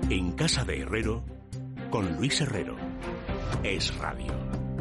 En Casa de Herrero, con Luis Herrero. Es Radio.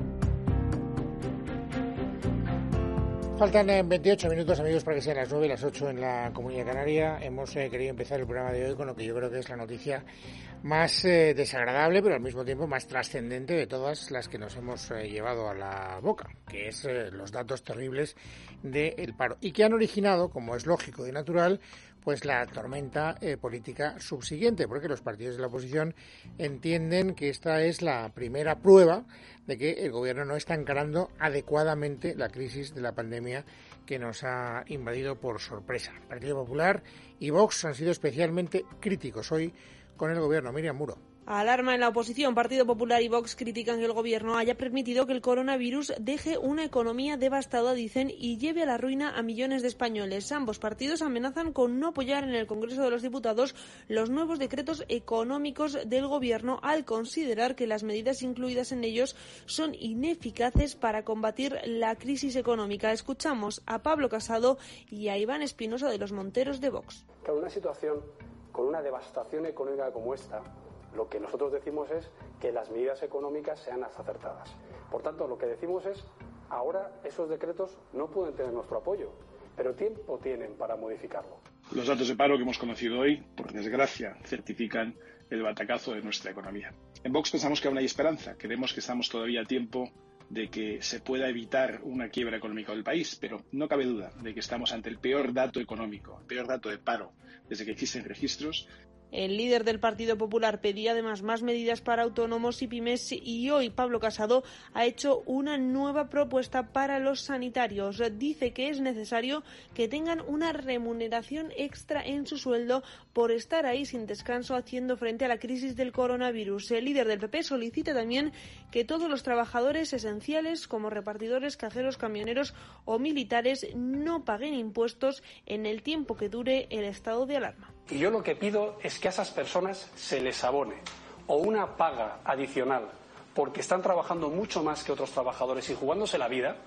Faltan 28 minutos, amigos, para que sean las 9 y las 8 en la Comunidad Canaria. Hemos querido empezar el programa de hoy con lo que yo creo que es la noticia más desagradable, pero al mismo tiempo más trascendente de todas las que nos hemos llevado a la boca, que es los datos terribles del paro, y que han originado, como es lógico y natural, pues la tormenta política subsiguiente, porque los partidos de la oposición entienden que esta es la primera prueba de que el gobierno no está encarando adecuadamente la crisis de la pandemia que nos ha invadido por sorpresa. El Partido Popular y Vox han sido especialmente críticos hoy con el gobierno. Miriam Muro. Alarma en la oposición. Partido Popular y Vox critican que el gobierno haya permitido que el coronavirus deje una economía devastada, dicen, y lleve a la ruina a millones de españoles. Ambos partidos amenazan con no apoyar en el Congreso de los Diputados los nuevos decretos económicos del gobierno, al considerar que las medidas incluidas en ellos son ineficaces para combatir la crisis económica. Escuchamos a Pablo Casado y a Iván Espinosa de los Monteros de Vox. En una situación con una devastación económica como esta, lo que nosotros decimos es que las medidas económicas sean las acertadas. Por tanto, lo que decimos es, ahora esos decretos no pueden tener nuestro apoyo, pero tiempo tienen para modificarlo. Los datos de paro que hemos conocido hoy, por desgracia, certifican el batacazo de nuestra economía. En Vox pensamos que aún hay esperanza. Creemos que estamos todavía a tiempo de que se pueda evitar una quiebra económica del país, pero no cabe duda de que estamos ante el peor dato económico, el peor dato de paro desde que existen registros. El líder del Partido Popular pedía además más medidas para autónomos y pymes, y hoy Pablo Casado ha hecho una nueva propuesta para los sanitarios. Dice que es necesario que tengan una remuneración extra en su sueldo por estar ahí sin descanso haciendo frente a la crisis del coronavirus. El líder del PP solicita también que todos los trabajadores esenciales, como repartidores, cajeros, camioneros o militares, no paguen impuestos en el tiempo que dure el estado de alarma. Y yo lo que pido es que a esas personas se les abone o una paga adicional porque están trabajando mucho más que otros trabajadores y jugándose la vida,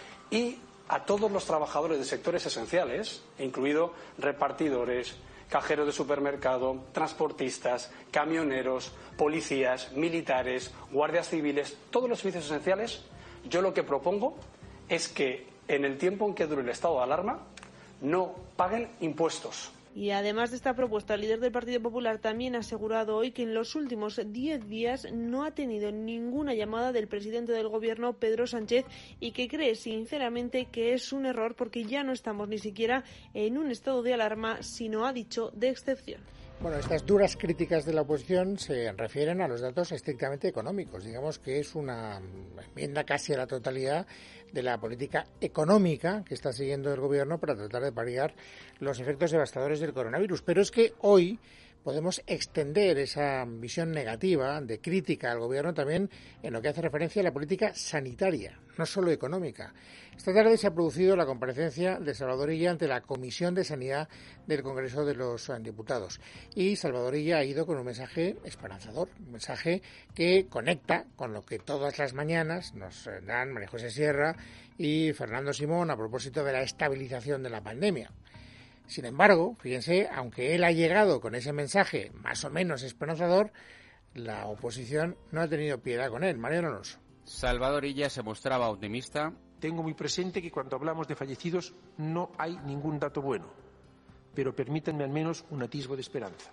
y a todos los trabajadores de sectores esenciales, incluido repartidores, cajeros de supermercado, transportistas, camioneros, policías, militares, guardias civiles, todos los servicios esenciales. Yo lo que propongo es que en el tiempo en que dure el estado de alarma no paguen impuestos. Y además de esta propuesta, el líder del Partido Popular también ha asegurado hoy que en los últimos 10 días no ha tenido ninguna llamada del presidente del Gobierno, Pedro Sánchez, y que cree sinceramente que es un error porque ya no estamos ni siquiera en un estado de alarma, sino, ha dicho, de excepción. Bueno, estas duras críticas de la oposición se refieren a los datos estrictamente económicos. Digamos que es una enmienda casi a la totalidad de la política económica que está siguiendo el gobierno para tratar de paliar los efectos devastadores del coronavirus. Pero es que hoy podemos extender esa visión negativa de crítica al gobierno también en lo que hace referencia a la política sanitaria, no solo económica. Esta tarde se ha producido la comparecencia de Salvador Illa ante la Comisión de Sanidad del Congreso de los Diputados. Y Salvador Illa ha ido con un mensaje esperanzador, un mensaje que conecta con lo que todas las mañanas nos dan María José Sierra y Fernando Simón a propósito de la estabilización de la pandemia. Sin embargo, fíjense, aunque él ha llegado con ese mensaje más o menos esperanzador, la oposición no ha tenido piedad con él. Mariano Alonso. Salvador Illa se mostraba optimista. Tengo muy presente que cuando hablamos de fallecidos no hay ningún dato bueno, pero permítanme al menos un atisbo de esperanza.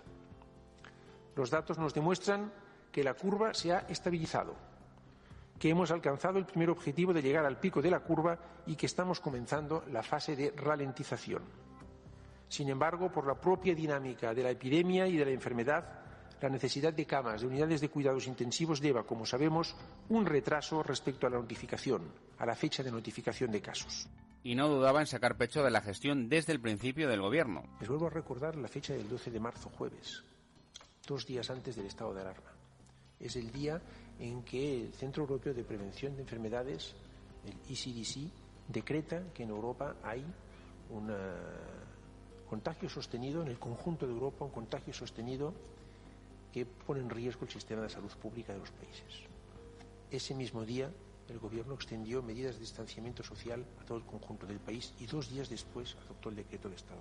Los datos nos demuestran que la curva se ha estabilizado, que hemos alcanzado el primer objetivo de llegar al pico de la curva y que estamos comenzando la fase de ralentización. Sin embargo, por la propia dinámica de la epidemia y de la enfermedad, la necesidad de camas, de unidades de cuidados intensivos lleva, como sabemos, un retraso respecto a la notificación, a la fecha de notificación de casos. Y no dudaba en sacar pecho de la gestión desde el principio del gobierno. Les vuelvo a recordar la fecha del 12 de marzo, jueves, 2 días antes del estado de alarma. Es el día en que el Centro Europeo de Prevención de Enfermedades, el ECDC, decreta que en Europa hay un contagio sostenido, en el conjunto de Europa, un contagio sostenido que pone en riesgo el sistema de salud pública de los países. Ese mismo día, el Gobierno extendió medidas de distanciamiento social a todo el conjunto del país y 2 días después adoptó el decreto de estado de alarma.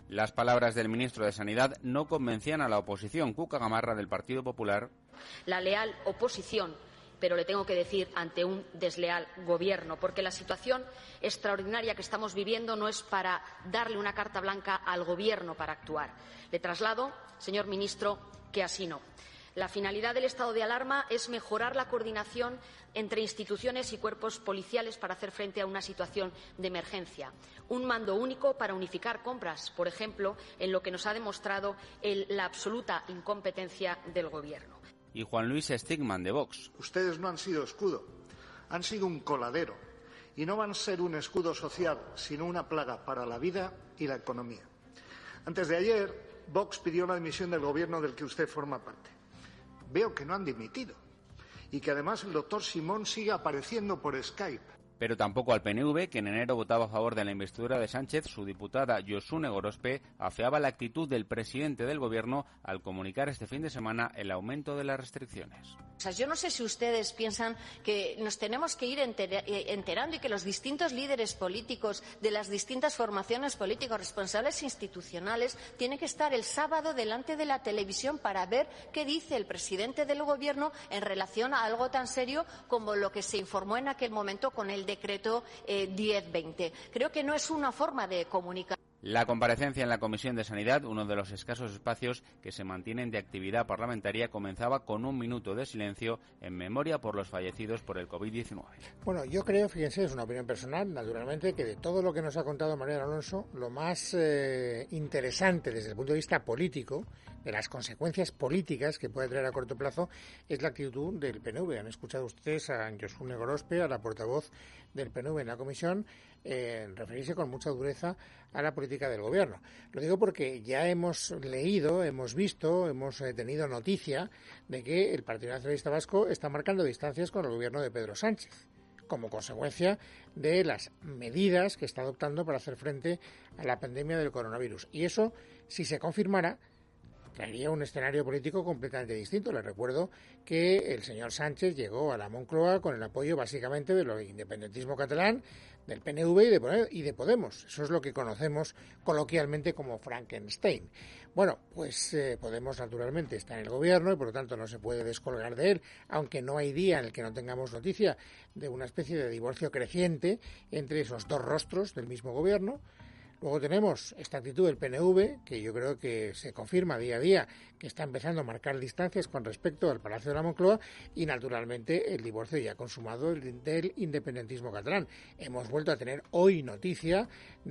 Las palabras del ministro de Sanidad no convencían a la oposición. Cuca Gamarra, del Partido Popular. La leal oposición, pero le tengo que decir ante un desleal gobierno, porque la situación extraordinaria que estamos viviendo no es para darle una carta blanca al gobierno para actuar. Le traslado, señor ministro, que así no. La finalidad del estado de alarma es mejorar la coordinación entre instituciones y cuerpos policiales para hacer frente a una situación de emergencia. Un mando único para unificar compras, por ejemplo, en lo que nos ha demostrado la absoluta incompetencia del Gobierno. Y Juan Luis Stigman, de Vox. Ustedes no han sido escudo, han sido un coladero. Y no van a ser un escudo social, sino una plaga para la vida y la economía. Antes de ayer, Vox pidió la dimisión del Gobierno del que usted forma parte. Veo que no han dimitido y que además el doctor Simón sigue apareciendo por Skype. Pero tampoco al PNV, que en enero votaba a favor de la investidura de Sánchez. Su diputada Josune Gorospe afeaba la actitud del presidente del Gobierno al comunicar este fin de semana el aumento de las restricciones. O sea, yo no sé si ustedes piensan que nos tenemos que ir enterando y que los distintos líderes políticos de las distintas formaciones políticas, responsables institucionales, tienen que estar el sábado delante de la televisión para ver qué dice el presidente del Gobierno en relación a algo tan serio como lo que se informó en aquel momento con el decreto 1020. Creo que no es una forma de comunicar. La comparecencia en la Comisión de Sanidad, uno de los escasos espacios que se mantienen de actividad parlamentaria, comenzaba con un minuto de silencio en memoria por los fallecidos por el COVID-19. Bueno, yo creo, fíjense, es una opinión personal, naturalmente, que de todo lo que nos ha contado María Alonso, lo más interesante desde el punto de vista político, de las consecuencias políticas que puede traer a corto plazo, es la actitud del PNV. Han escuchado ustedes a Josune Gorospe, a la portavoz del PNV en la comisión, referirse con mucha dureza a la política del Gobierno. Lo digo porque ya hemos leído, hemos visto, hemos tenido noticia de que el Partido Nacionalista Vasco está marcando distancias con el Gobierno de Pedro Sánchez, como consecuencia de las medidas que está adoptando para hacer frente a la pandemia del coronavirus. Y eso, si se confirmara, traería un escenario político completamente distinto. Les recuerdo que el señor Sánchez llegó a la Moncloa con el apoyo básicamente del independentismo catalán, del PNV y de Podemos. Eso es lo que conocemos coloquialmente como Frankenstein. Bueno, pues Podemos naturalmente está en el Gobierno y por lo tanto no se puede descolgar de él, aunque no hay día en el que no tengamos noticia de una especie de divorcio creciente entre esos dos rostros del mismo Gobierno. Luego tenemos esta actitud del PNV, que yo creo que se confirma día a día, que está empezando a marcar distancias con respecto al Palacio de la Moncloa y, naturalmente, el divorcio ya consumado del independentismo catalán. Hemos vuelto a tener hoy noticia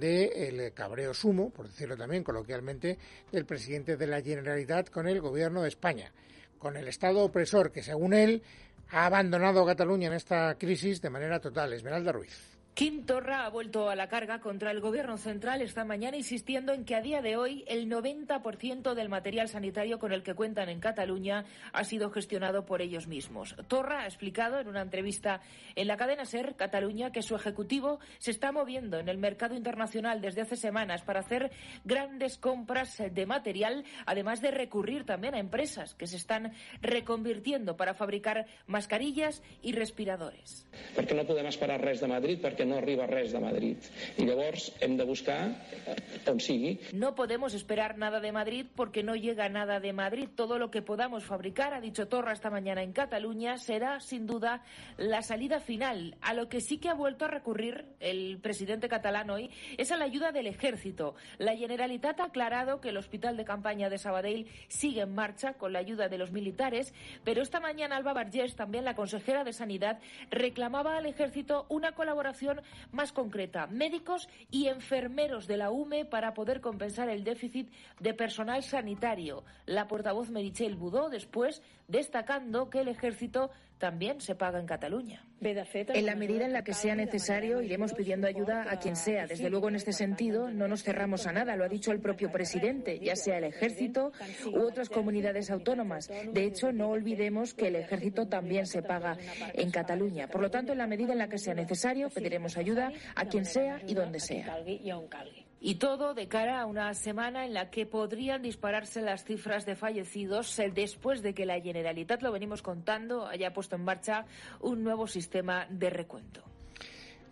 del cabreo sumo, por decirlo también coloquialmente, del presidente de la Generalitat con el Gobierno de España, con el Estado opresor que, según él, ha abandonado a Cataluña en esta crisis de manera total. Esmeralda Ruiz. Quim Torra ha vuelto a la carga contra el Gobierno central esta mañana, insistiendo en que a día de hoy el 90% del material sanitario con el que cuentan en Cataluña ha sido gestionado por ellos mismos. Torra ha explicado en una entrevista en la cadena SER Cataluña que su ejecutivo se está moviendo en el mercado internacional desde hace semanas para hacer grandes compras de material, además de recurrir también a empresas que se están reconvirtiendo para fabricar mascarillas y respiradores. Perquè no podem esperar res de Madrid, perquè no arriba res de Madrid. I llavors hem de buscar on sigui. No podemos esperar nada de Madrid porque no llega nada de Madrid. Todo lo que podamos fabricar, ha dicho Torra esta mañana en Cataluña, será sin duda la salida final. A lo que sí que ha vuelto a recurrir el presidente catalán hoy es a la ayuda del Ejército. La Generalitat ha aclarado que el hospital de campaña de Sabadell sigue en marcha con la ayuda de los militares, pero esta mañana Alba Vergés, también la consejera de Sanidad, reclamaba al Ejército una colaboración más concreta, médicos y enfermeros de la UME para poder compensar el déficit de personal sanitario. La portavoz Meritxell Budó, después, destacando que el Ejército también se paga en Cataluña. En la medida en la que sea necesario, iremos pidiendo ayuda a quien sea. Desde luego, en este sentido, no nos cerramos a nada. Lo ha dicho el propio presidente, ya sea el Ejército u otras comunidades autónomas. De hecho, no olvidemos que el Ejército también se paga en Cataluña. Por lo tanto, en la medida en la que sea necesario, pediremos ayuda a quien sea y donde sea. Y todo de cara a una semana en la que podrían dispararse las cifras de fallecidos después de que la Generalitat, lo venimos contando, haya puesto en marcha un nuevo sistema de recuento.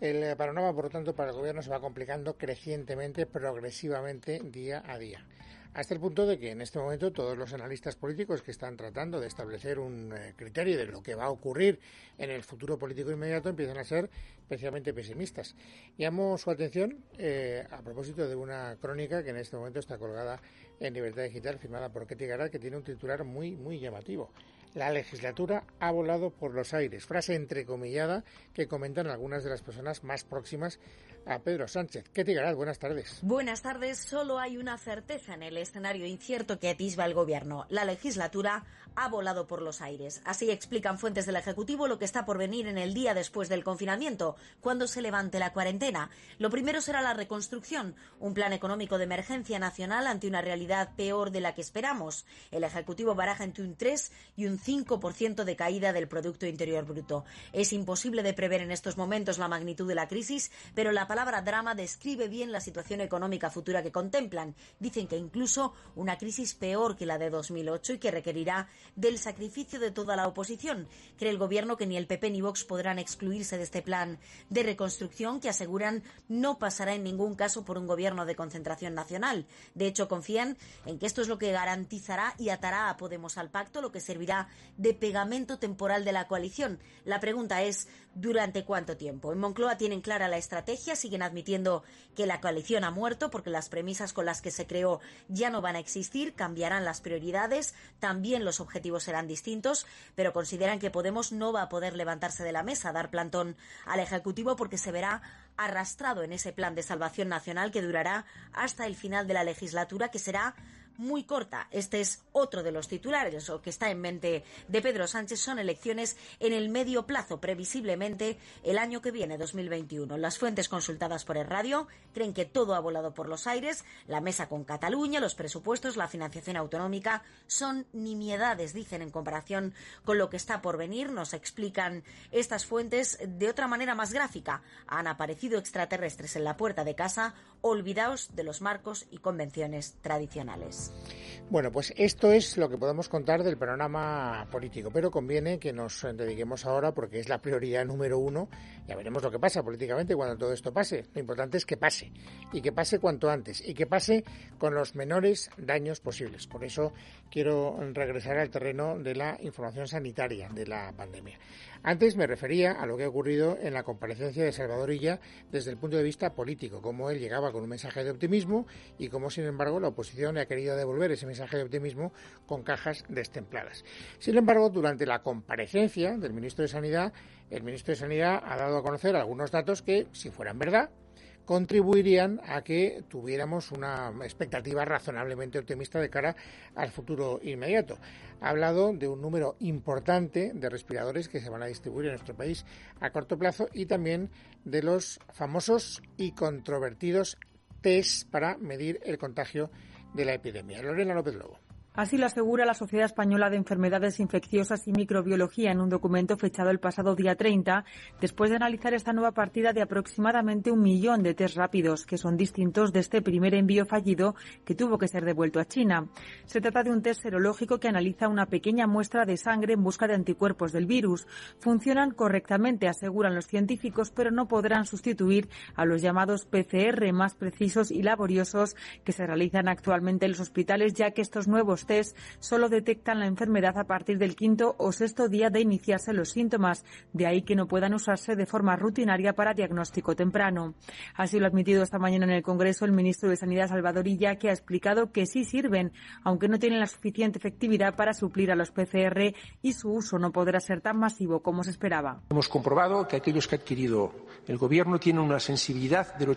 El panorama, por lo tanto, para el Gobierno se va complicando crecientemente, progresivamente, día a día. Hasta el punto de que en este momento todos los analistas políticos que están tratando de establecer un criterio de lo que va a ocurrir en el futuro político inmediato empiezan a ser especialmente pesimistas. Llamo su atención a propósito de una crónica que en este momento está colgada en Libertad Digital, firmada por Ketty Garat, que tiene un titular muy llamativo. La legislatura ha volado por los aires. Frase entrecomillada que comentan algunas de las personas más próximas a Pedro Sánchez. Ketty Garat, buenas tardes. Buenas tardes. Solo hay una certeza en el escenario incierto que atisba el Gobierno. La legislatura ha volado por los aires. Así explican fuentes del Ejecutivo lo que está por venir en el día después del confinamiento, cuando se levante la cuarentena. Lo primero será la reconstrucción, un plan económico de emergencia nacional ante una realidad peor de la que esperamos. El Ejecutivo baraja entre un 3 y un 5% de caída del Producto Interior Bruto. Es imposible de prever en estos momentos la magnitud de la crisis, pero la palabra drama describe bien la situación económica futura que contemplan. Dicen que incluso una crisis peor que la de 2008 y que requerirá del sacrificio de toda la oposición. Cree el Gobierno que ni el PP ni Vox podrán excluirse de este plan de reconstrucción que aseguran no pasará en ningún caso por un Gobierno de concentración nacional. De hecho, confían en que esto es lo que garantizará y atará a Podemos al pacto, lo que servirá de pegamento temporal de la coalición. La pregunta es, ¿durante cuánto tiempo? En Moncloa tienen clara la estrategia, siguen admitiendo que la coalición ha muerto porque las premisas con las que se creó ya no van a existir, cambiarán las prioridades, también los objetivos serán distintos, pero consideran que Podemos no va a poder levantarse de la mesa, dar plantón al Ejecutivo porque se verá arrastrado en ese plan de salvación nacional que durará hasta el final de la legislatura, que será muy corta. Este es otro de los titulares, o que está en mente de Pedro Sánchez, son elecciones en el medio plazo, previsiblemente el año que viene, 2021. Las fuentes consultadas por el radio creen que todo ha volado por los aires. La mesa con Cataluña, los presupuestos, la financiación autonómica son nimiedades, dicen, en comparación con lo que está por venir. Nos explican estas fuentes de otra manera más gráfica. Han aparecido extraterrestres en la puerta de casa. Olvidaos de los marcos y convenciones tradicionales. Bueno, pues esto es lo que podemos contar del panorama político, pero conviene que nos dediquemos ahora porque es la prioridad número uno. Ya veremos lo que pasa políticamente cuando todo esto pase. Lo importante es que pase, y que pase cuanto antes, y que pase con los menores daños posibles. Por eso quiero regresar al terreno de la información sanitaria de la pandemia. Antes me refería a lo que ha ocurrido en la comparecencia de Salvador Illa desde el punto de vista político, cómo él llegaba con un mensaje de optimismo y cómo, sin embargo, la oposición le ha querido devolver ese mensaje de optimismo con cajas destempladas. Sin embargo, durante la comparecencia del ministro de Sanidad, el ministro de Sanidad ha dado a conocer algunos datos que, si fueran verdad, contribuirían a que tuviéramos una expectativa razonablemente optimista de cara al futuro inmediato. Ha hablado de un número importante de respiradores que se van a distribuir en nuestro país a corto plazo y también de los famosos y controvertidos test para medir el contagio de la epidemia. Lorena López Lobo. Así lo asegura la Sociedad Española de Enfermedades Infecciosas y Microbiología en un documento fechado el pasado día 30, después de analizar esta nueva partida de aproximadamente 1 millón de test rápidos, que son distintos de este primer envío fallido que tuvo que ser devuelto a China. Se trata de un test serológico que analiza una pequeña muestra de sangre en busca de anticuerpos del virus. Funcionan correctamente, aseguran los científicos, pero no podrán sustituir a los llamados PCR más precisos y laboriosos que se realizan actualmente en los hospitales, ya que estos nuevos test solo detectan la enfermedad a partir del 5º o 6º día de iniciarse los síntomas, de ahí que no puedan usarse de forma rutinaria para diagnóstico temprano. Así lo ha admitido esta mañana en el Congreso el ministro de Sanidad, Salvador Illa, que ha explicado que sí sirven, aunque no tienen la suficiente efectividad para suplir a los PCR y su uso no podrá ser tan masivo como se esperaba. Hemos comprobado que aquellos que ha adquirido el Gobierno tienen una sensibilidad del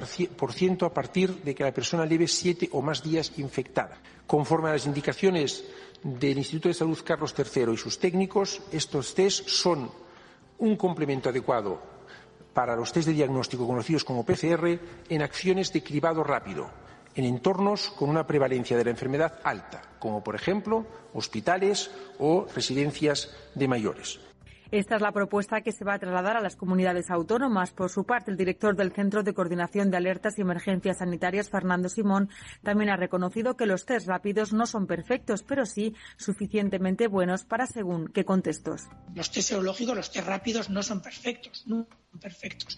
80% a partir de que la persona lleve 7 o más días infectada. Conforme a las indicaciones del Instituto de Salud Carlos III y sus técnicos, estos test son un complemento adecuado para los test de diagnóstico conocidos como PCR en acciones de cribado rápido, en entornos con una prevalencia de la enfermedad alta, como por ejemplo hospitales o residencias de mayores. Esta es la propuesta que se va a trasladar a las comunidades autónomas. Por su parte, el director del Centro de Coordinación de Alertas y Emergencias Sanitarias, Fernando Simón, también ha reconocido que los test rápidos no son perfectos, pero sí suficientemente buenos para según qué contextos. Los test serológicos, los test rápidos no son perfectos,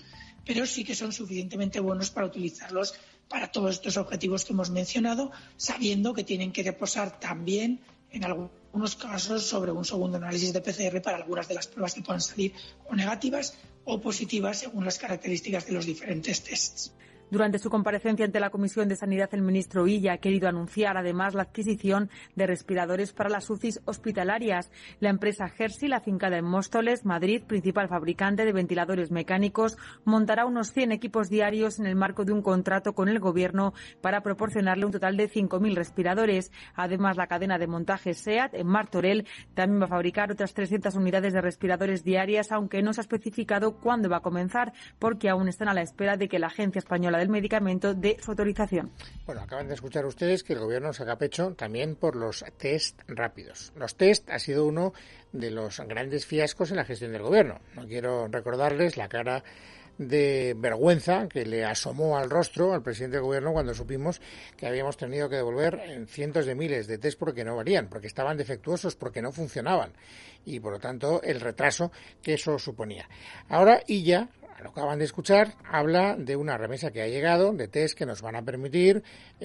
pero sí que son suficientemente buenos para utilizarlos para todos estos objetivos que hemos mencionado, sabiendo que tienen que reposar también, en algunos casos, sobre un segundo análisis de PCR para algunas de las pruebas que puedan salir o negativas o positivas según las características de los diferentes tests. Durante su comparecencia ante la Comisión de Sanidad, el ministro Illa ha querido anunciar además la adquisición de respiradores para las UCIs hospitalarias. La empresa Hershey, la afincada en Móstoles, Madrid, principal fabricante de ventiladores mecánicos, montará unos 100 equipos diarios en el marco de un contrato con el Gobierno para proporcionarle un total de 5.000 respiradores. Además, la cadena de montaje SEAT, en Martorell, también va a fabricar otras 300 unidades de respiradores diarias, aunque no se ha especificado cuándo va a comenzar, porque aún están a la espera de que la Agencia Española del Medicamento dé su autorización. Bueno, acaban de escuchar ustedes que el Gobierno saca pecho también por los test rápidos. Los test ha sido uno de los grandes fiascos en la gestión del Gobierno. No quiero recordarles la cara de vergüenza que le asomó al rostro al presidente del Gobierno cuando supimos que habíamos tenido que devolver cientos de miles de test porque no valían, porque estaban defectuosos, porque no funcionaban y, por lo tanto, el retraso que eso suponía. Ahora Illa, lo acaban de escuchar, habla de una remesa que ha llegado, de test que nos van a permitir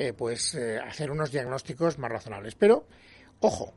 hacer unos diagnósticos más razonables. Pero, ojo,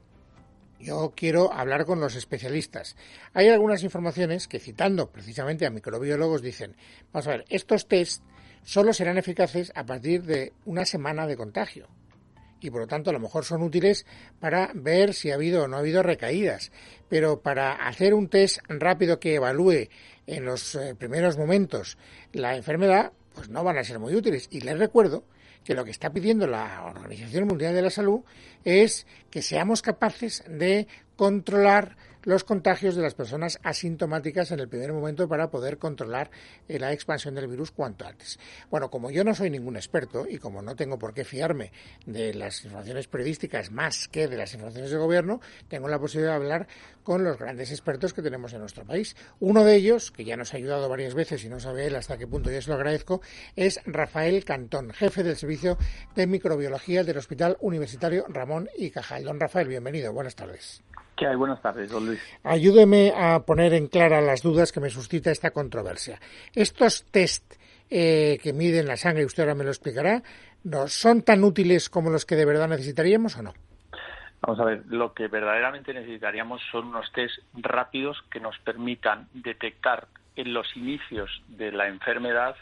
yo quiero hablar con los especialistas. Hay algunas informaciones que, citando precisamente a microbiólogos, dicen, vamos a ver, estos test solo serán eficaces a partir de una semana de contagio. Y por lo tanto a lo mejor son útiles para ver si ha habido o no ha habido recaídas. Pero para hacer un test rápido que evalúe en los primeros momentos la enfermedad, pues no van a ser muy útiles. Y les recuerdo que lo que está pidiendo la Organización Mundial de la Salud es que seamos capaces de controlar los contagios de las personas asintomáticas en el primer momento para poder controlar la expansión del virus cuanto antes. Bueno, como yo no soy ningún experto y como no tengo por qué fiarme de las informaciones periodísticas más que de las informaciones del Gobierno, tengo la posibilidad de hablar con los grandes expertos que tenemos en nuestro país. Uno de ellos, que ya nos ha ayudado varias veces y no sabe él hasta qué punto yo se lo agradezco, es Rafael Cantón, jefe del Servicio de Microbiología del Hospital Universitario Ramón y Cajal. Don Rafael, bienvenido. Buenas tardes. ¿Qué hay? Buenas tardes, don Luis. Ayúdeme a poner en clara las dudas que me suscita esta controversia. Estos test que miden la sangre, usted ahora me lo explicará, ¿no son tan útiles como los que de verdad necesitaríamos o no? Vamos a ver, lo que verdaderamente necesitaríamos son unos test rápidos que nos permitan detectar en los inicios de la enfermedad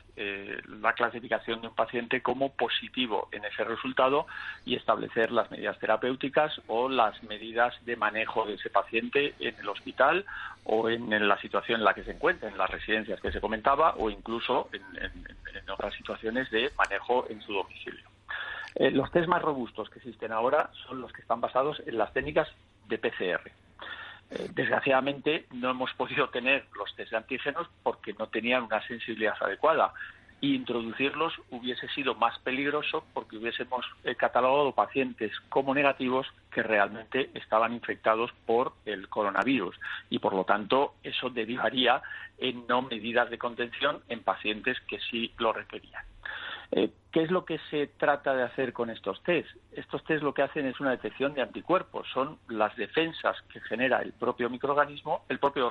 la clasificación de un paciente como positivo en ese resultado y establecer las medidas terapéuticas o las medidas de manejo de ese paciente en el hospital o en la situación en la que se encuentra, en las residencias que se comentaba o incluso en otras situaciones de manejo en su domicilio. Los test más robustos que existen ahora son los que están basados en las técnicas de PCR. Desgraciadamente no hemos podido tener los test de antígenos porque no tenían una sensibilidad adecuada y introducirlos hubiese sido más peligroso porque hubiésemos catalogado pacientes como negativos que realmente estaban infectados por el coronavirus y por lo tanto eso derivaría en no medidas de contención en pacientes que sí lo requerían. ¿Qué es lo que se trata de hacer con estos test? Estos test lo que hacen es una detección de anticuerpos, son las defensas que genera el propio organismo, el propio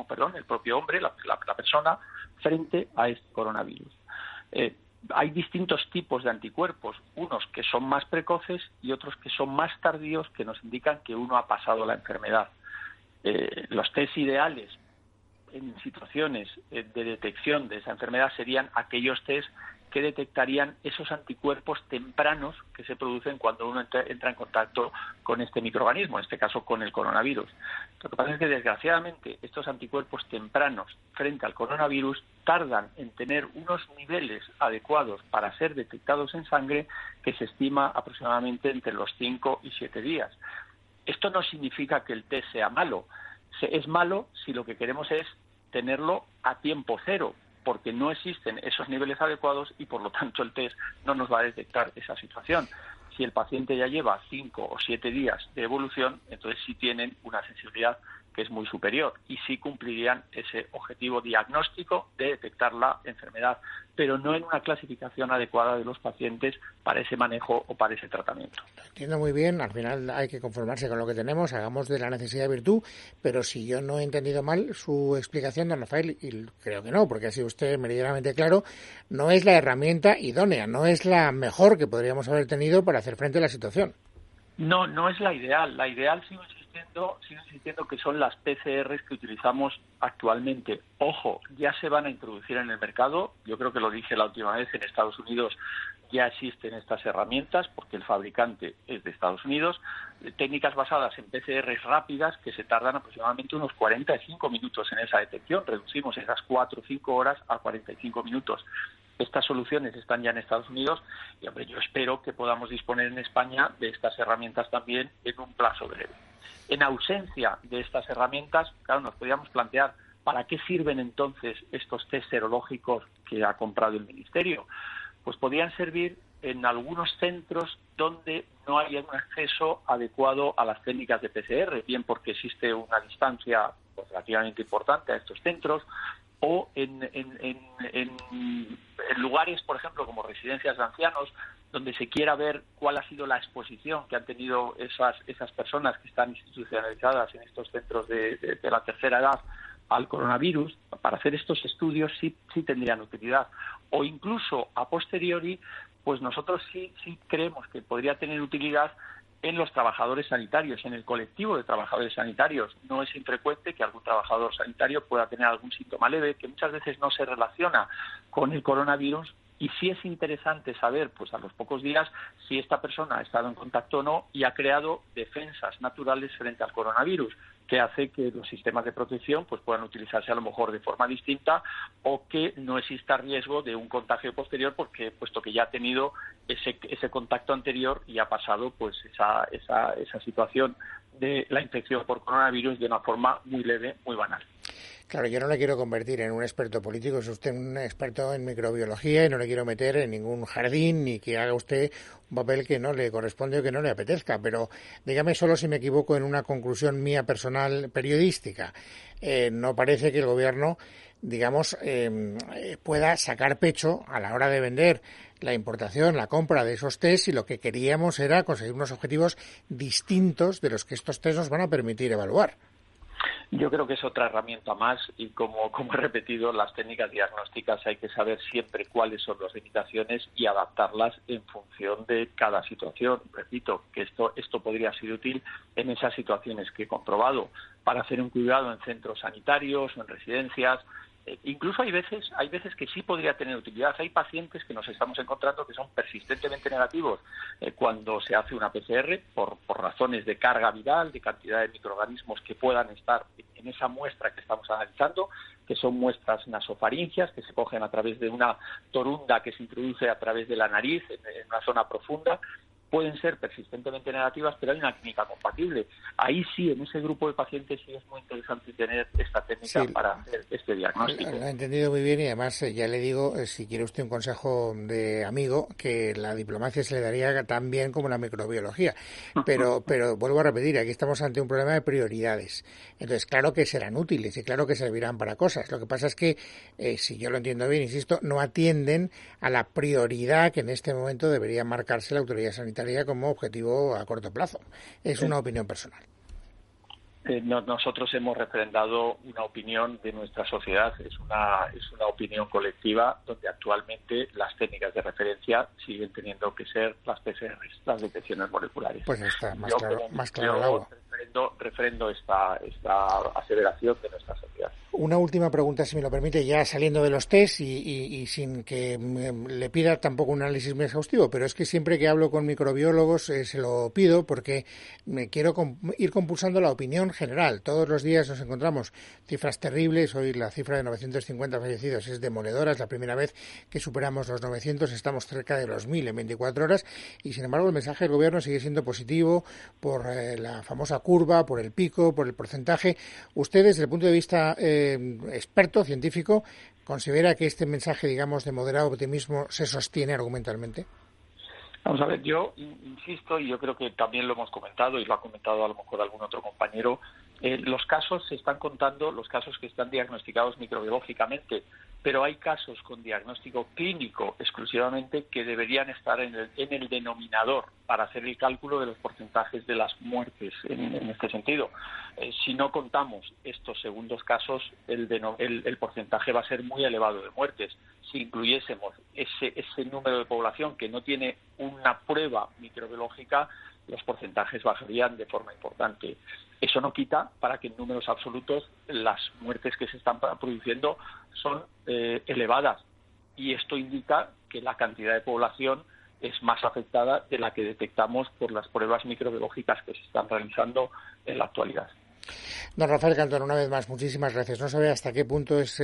hombre, la persona, frente a este coronavirus. Hay distintos tipos de anticuerpos, unos que son más precoces y otros que son más tardíos, que nos indican que uno ha pasado la enfermedad. Los test ideales en situaciones de detección de esa enfermedad serían aquellos test que detectarían esos anticuerpos tempranos que se producen cuando uno entra en contacto con este microorganismo, en este caso con el coronavirus. Lo que pasa es que, desgraciadamente, estos anticuerpos tempranos frente al coronavirus tardan en tener unos niveles adecuados para ser detectados en sangre que se estima aproximadamente entre los 5 y 7 días. Esto no significa que el test sea malo. Es malo si lo que queremos es tenerlo a tiempo cero, porque no existen esos niveles adecuados y, por lo tanto, el test no nos va a detectar esa situación. Si el paciente ya lleva 5 o 7 días de evolución, entonces sí tienen una sensibilidad que es muy superior, y sí cumplirían ese objetivo diagnóstico de detectar la enfermedad, pero no en una clasificación adecuada de los pacientes para ese manejo o para ese tratamiento. Entiendo muy bien, al final hay que conformarse con lo que tenemos, hagamos de la necesidad virtud, pero si yo no he entendido mal su explicación, don Rafael, y creo que no, porque ha sido usted meridianamente claro, no es la herramienta idónea, no es la mejor que podríamos haber tenido para hacer frente a la situación. No, no es la ideal. La ideal, sigo insistiendo que son las PCRs que utilizamos actualmente. Ojo, ya se van a introducir en el mercado. Yo creo que lo dije la última vez, en Estados Unidos ya existen estas herramientas porque el fabricante es de Estados Unidos. Técnicas basadas en PCRs rápidas que se tardan aproximadamente unos 45 minutos en esa detección. Reducimos esas 4 o 5 horas a 45 minutos. Estas soluciones están ya en Estados Unidos y, hombre, yo espero que podamos disponer en España de estas herramientas también en un plazo breve. En ausencia de estas herramientas, claro, nos podríamos plantear ¿para qué sirven entonces estos test serológicos que ha comprado el Ministerio? Pues podrían servir en algunos centros donde no haya un acceso adecuado a las técnicas de PCR, bien porque existe una distancia relativamente importante a estos centros, o en lugares, por ejemplo, como residencias de ancianos, donde se quiera ver cuál ha sido la exposición que han tenido esas personas que están institucionalizadas en estos centros de la tercera edad al coronavirus. Para hacer estos estudios sí tendrían utilidad. O incluso a posteriori, pues nosotros sí creemos que podría tener utilidad en los trabajadores sanitarios, en el colectivo de trabajadores sanitarios. No es infrecuente que algún trabajador sanitario pueda tener algún síntoma leve que muchas veces no se relaciona con el coronavirus, y sí es interesante saber, pues a los pocos días, si esta persona ha estado en contacto o no y ha creado defensas naturales frente al coronavirus, que hace que los sistemas de protección pues puedan utilizarse a lo mejor de forma distinta, o que no exista riesgo de un contagio posterior porque puesto que ya ha tenido ese contacto anterior y ha pasado pues esa situación de la infección por coronavirus de una forma muy leve, muy banal. Claro, yo no le quiero convertir en un experto político, es usted un experto en microbiología y no le quiero meter en ningún jardín ni que haga usted un papel que no le corresponde o que no le apetezca, pero dígame solo si me equivoco en una conclusión mía personal periodística. No parece que el gobierno, digamos, pueda sacar pecho a la hora de vender la importación, la compra de esos test, y lo que queríamos era conseguir unos objetivos distintos de los que estos test nos van a permitir evaluar. Yo creo que es otra herramienta más y como he repetido, las técnicas diagnósticas hay que saber siempre cuáles son las limitaciones y adaptarlas en función de cada situación. Repito, que esto podría ser útil en esas situaciones que he comprobado para hacer un cuidado en centros sanitarios o en residencias. Incluso hay veces que sí podría tener utilidad. Hay pacientes que nos estamos encontrando que son persistentemente negativos cuando se hace una PCR por razones de carga viral, de cantidad de microorganismos que puedan estar en esa muestra que estamos analizando, que son muestras nasofaringias que se cogen a través de una torunda que se introduce a través de la nariz en una zona profunda. Pueden ser persistentemente negativas, pero hay una clínica compatible. Ahí sí, en ese grupo de pacientes sí es muy interesante tener esta técnica para hacer este diagnóstico. Lo he entendido muy bien y además ya le digo, si quiere usted un consejo de amigo, que la diplomacia se le daría tan bien como la microbiología. Pero vuelvo a repetir, aquí estamos ante un problema de prioridades. Entonces, claro que serán útiles y claro que servirán para cosas. Lo que pasa es que, si yo lo entiendo bien, insisto, no atienden a la prioridad que en este momento debería marcarse la autoridad sanitaria como objetivo a corto plazo. Es una opinión personal. Nosotros hemos refrendado una opinión de nuestra sociedad, es una opinión colectiva donde actualmente las técnicas de referencia siguen teniendo que ser las PCRs, las detecciones moleculares. Pues está más claro el agua. Refrendo esta aseveración de nuestra sociedad. Una última pregunta, si me lo permite, ya saliendo de los test y sin que le pida tampoco un análisis muy exhaustivo, pero es que siempre que hablo con microbiólogos se lo pido porque me quiero ir compulsando la opinión general. Todos los días nos encontramos cifras terribles. Hoy la cifra de 950 fallecidos es demoledora, es la primera vez que superamos los 900, estamos cerca de los 1000 en 24 horas y sin embargo el mensaje del gobierno sigue siendo positivo por la famosa curva, por el pico, por el porcentaje. Usted, desde el punto de vista experto, científico, ¿considera que este mensaje, digamos, de moderado optimismo se sostiene argumentalmente? Vamos a ver, yo insisto, y yo creo que también lo hemos comentado, y lo ha comentado a lo mejor algún otro compañero, Los casos se están contando, los casos que están diagnosticados microbiológicamente, pero hay casos con diagnóstico clínico exclusivamente que deberían estar en el denominador para hacer el cálculo de los porcentajes de las muertes en este sentido. Si no contamos estos segundos casos, el porcentaje va a ser muy elevado de muertes. Si incluyésemos ese número de población que no tiene una prueba microbiológica, los porcentajes bajarían de forma importante. Eso no quita para que en números absolutos las muertes que se están produciendo son elevadas, y esto indica que la cantidad de población es más afectada de la que detectamos por las pruebas microbiológicas que se están realizando en la actualidad. Don Rafael Cantón, una vez más, muchísimas gracias. No sabe hasta qué punto es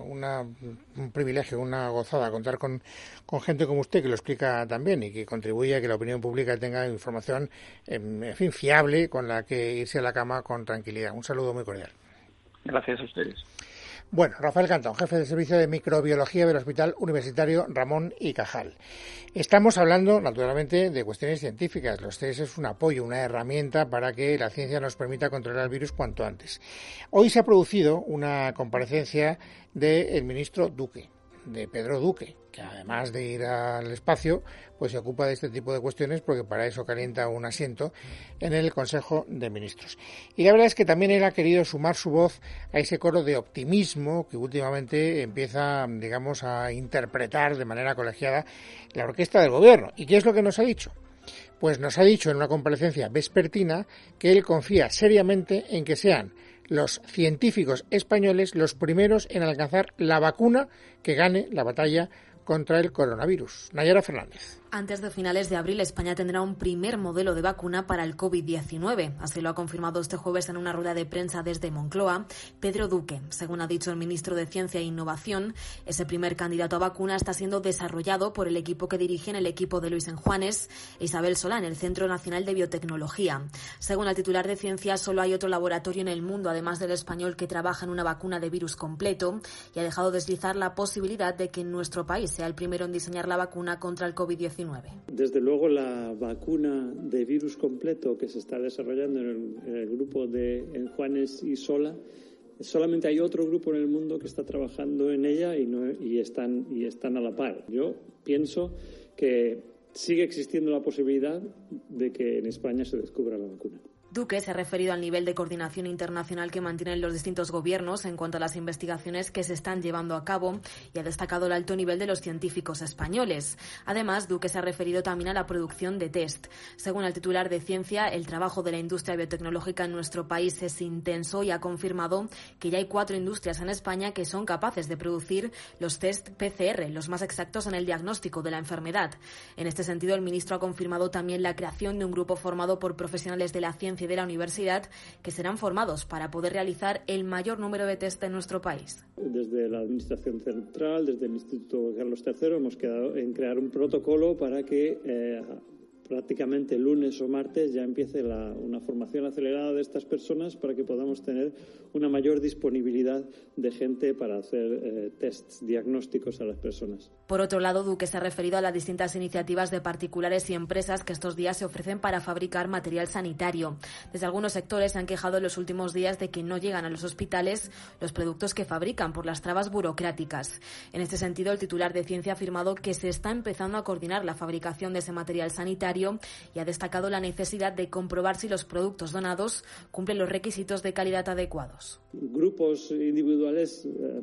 un privilegio, una gozada contar con gente como usted que lo explica tan bien y que contribuye a que la opinión pública tenga información, en fin, fiable, con la que irse a la cama con tranquilidad. Un saludo muy cordial. Gracias a ustedes. Bueno, Rafael Cantón, jefe de servicio de microbiología del Hospital Universitario Ramón y Cajal. Estamos hablando, naturalmente, de cuestiones científicas. Los test es un apoyo, una herramienta para que la ciencia nos permita controlar el virus cuanto antes. Hoy se ha producido una comparecencia del ministro Duque, de Pedro Duque, que además de ir al espacio, pues se ocupa de este tipo de cuestiones porque para eso calienta un asiento en el Consejo de Ministros. Y la verdad es que también él ha querido sumar su voz a ese coro de optimismo que últimamente empieza, digamos, a interpretar de manera colegiada la orquesta del gobierno. ¿Y qué es lo que nos ha dicho? Pues nos ha dicho en una comparecencia vespertina que él confía seriamente en que sean los científicos españoles los primeros en alcanzar la vacuna que gane la batalla contra el coronavirus. Nayara Fernández. Antes de finales de abril, España tendrá un primer modelo de vacuna para el COVID-19. Así lo ha confirmado este jueves en una rueda de prensa desde Moncloa Pedro Duque. Según ha dicho el ministro de Ciencia e Innovación, ese primer candidato a vacuna está siendo desarrollado por el equipo que dirigen el equipo de Luis Enjuanes e Isabel Solá en el Centro Nacional de Biotecnología. Según el titular de Ciencia, solo hay otro laboratorio en el mundo, además del español, que trabaja en una vacuna de virus completo, y ha dejado deslizar la posibilidad de que en nuestro país sea el primero en diseñar la vacuna contra el COVID-19. Desde luego, la vacuna de virus completo que se está desarrollando en el grupo de Enjuanes y Sola, solamente hay otro grupo en el mundo que está trabajando en ella y están a la par. Yo pienso que sigue existiendo la posibilidad de que en España se descubra la vacuna. Duque se ha referido al nivel de coordinación internacional que mantienen los distintos gobiernos en cuanto a las investigaciones que se están llevando a cabo y ha destacado el alto nivel de los científicos españoles. Además, Duque se ha referido también a la producción de test. Según el titular de Ciencia, el trabajo de la industria biotecnológica en nuestro país es intenso y ha confirmado que ya hay 4 industrias en España que son capaces de producir los test PCR, los más exactos en el diagnóstico de la enfermedad. En este sentido, el ministro ha confirmado también la creación de un grupo formado por profesionales de la ciencia y de la universidad que serán formados para poder realizar el mayor número de test en nuestro país. Desde la Administración Central, desde el Instituto Carlos III, hemos quedado en crear un protocolo para que prácticamente lunes o martes ya empiece una formación acelerada de estas personas para que podamos tener una mayor disponibilidad de gente para hacer tests diagnósticos a las personas. Por otro lado, Duque se ha referido a las distintas iniciativas de particulares y empresas que estos días se ofrecen para fabricar material sanitario. Desde algunos sectores se han quejado en los últimos días de que no llegan a los hospitales los productos que fabrican por las trabas burocráticas. En este sentido, el titular de Ciencia ha afirmado que se está empezando a coordinar la fabricación de ese material sanitario y ha destacado la necesidad de comprobar si los productos donados cumplen los requisitos de calidad adecuados. Grupos individuales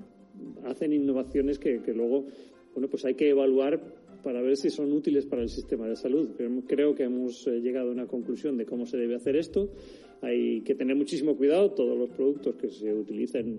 hacen innovaciones que luego pues hay que evaluar para ver si son útiles para el sistema de salud. Creo que hemos llegado a una conclusión de cómo se debe hacer esto. Hay que tener muchísimo cuidado. Todos los productos que se utilicen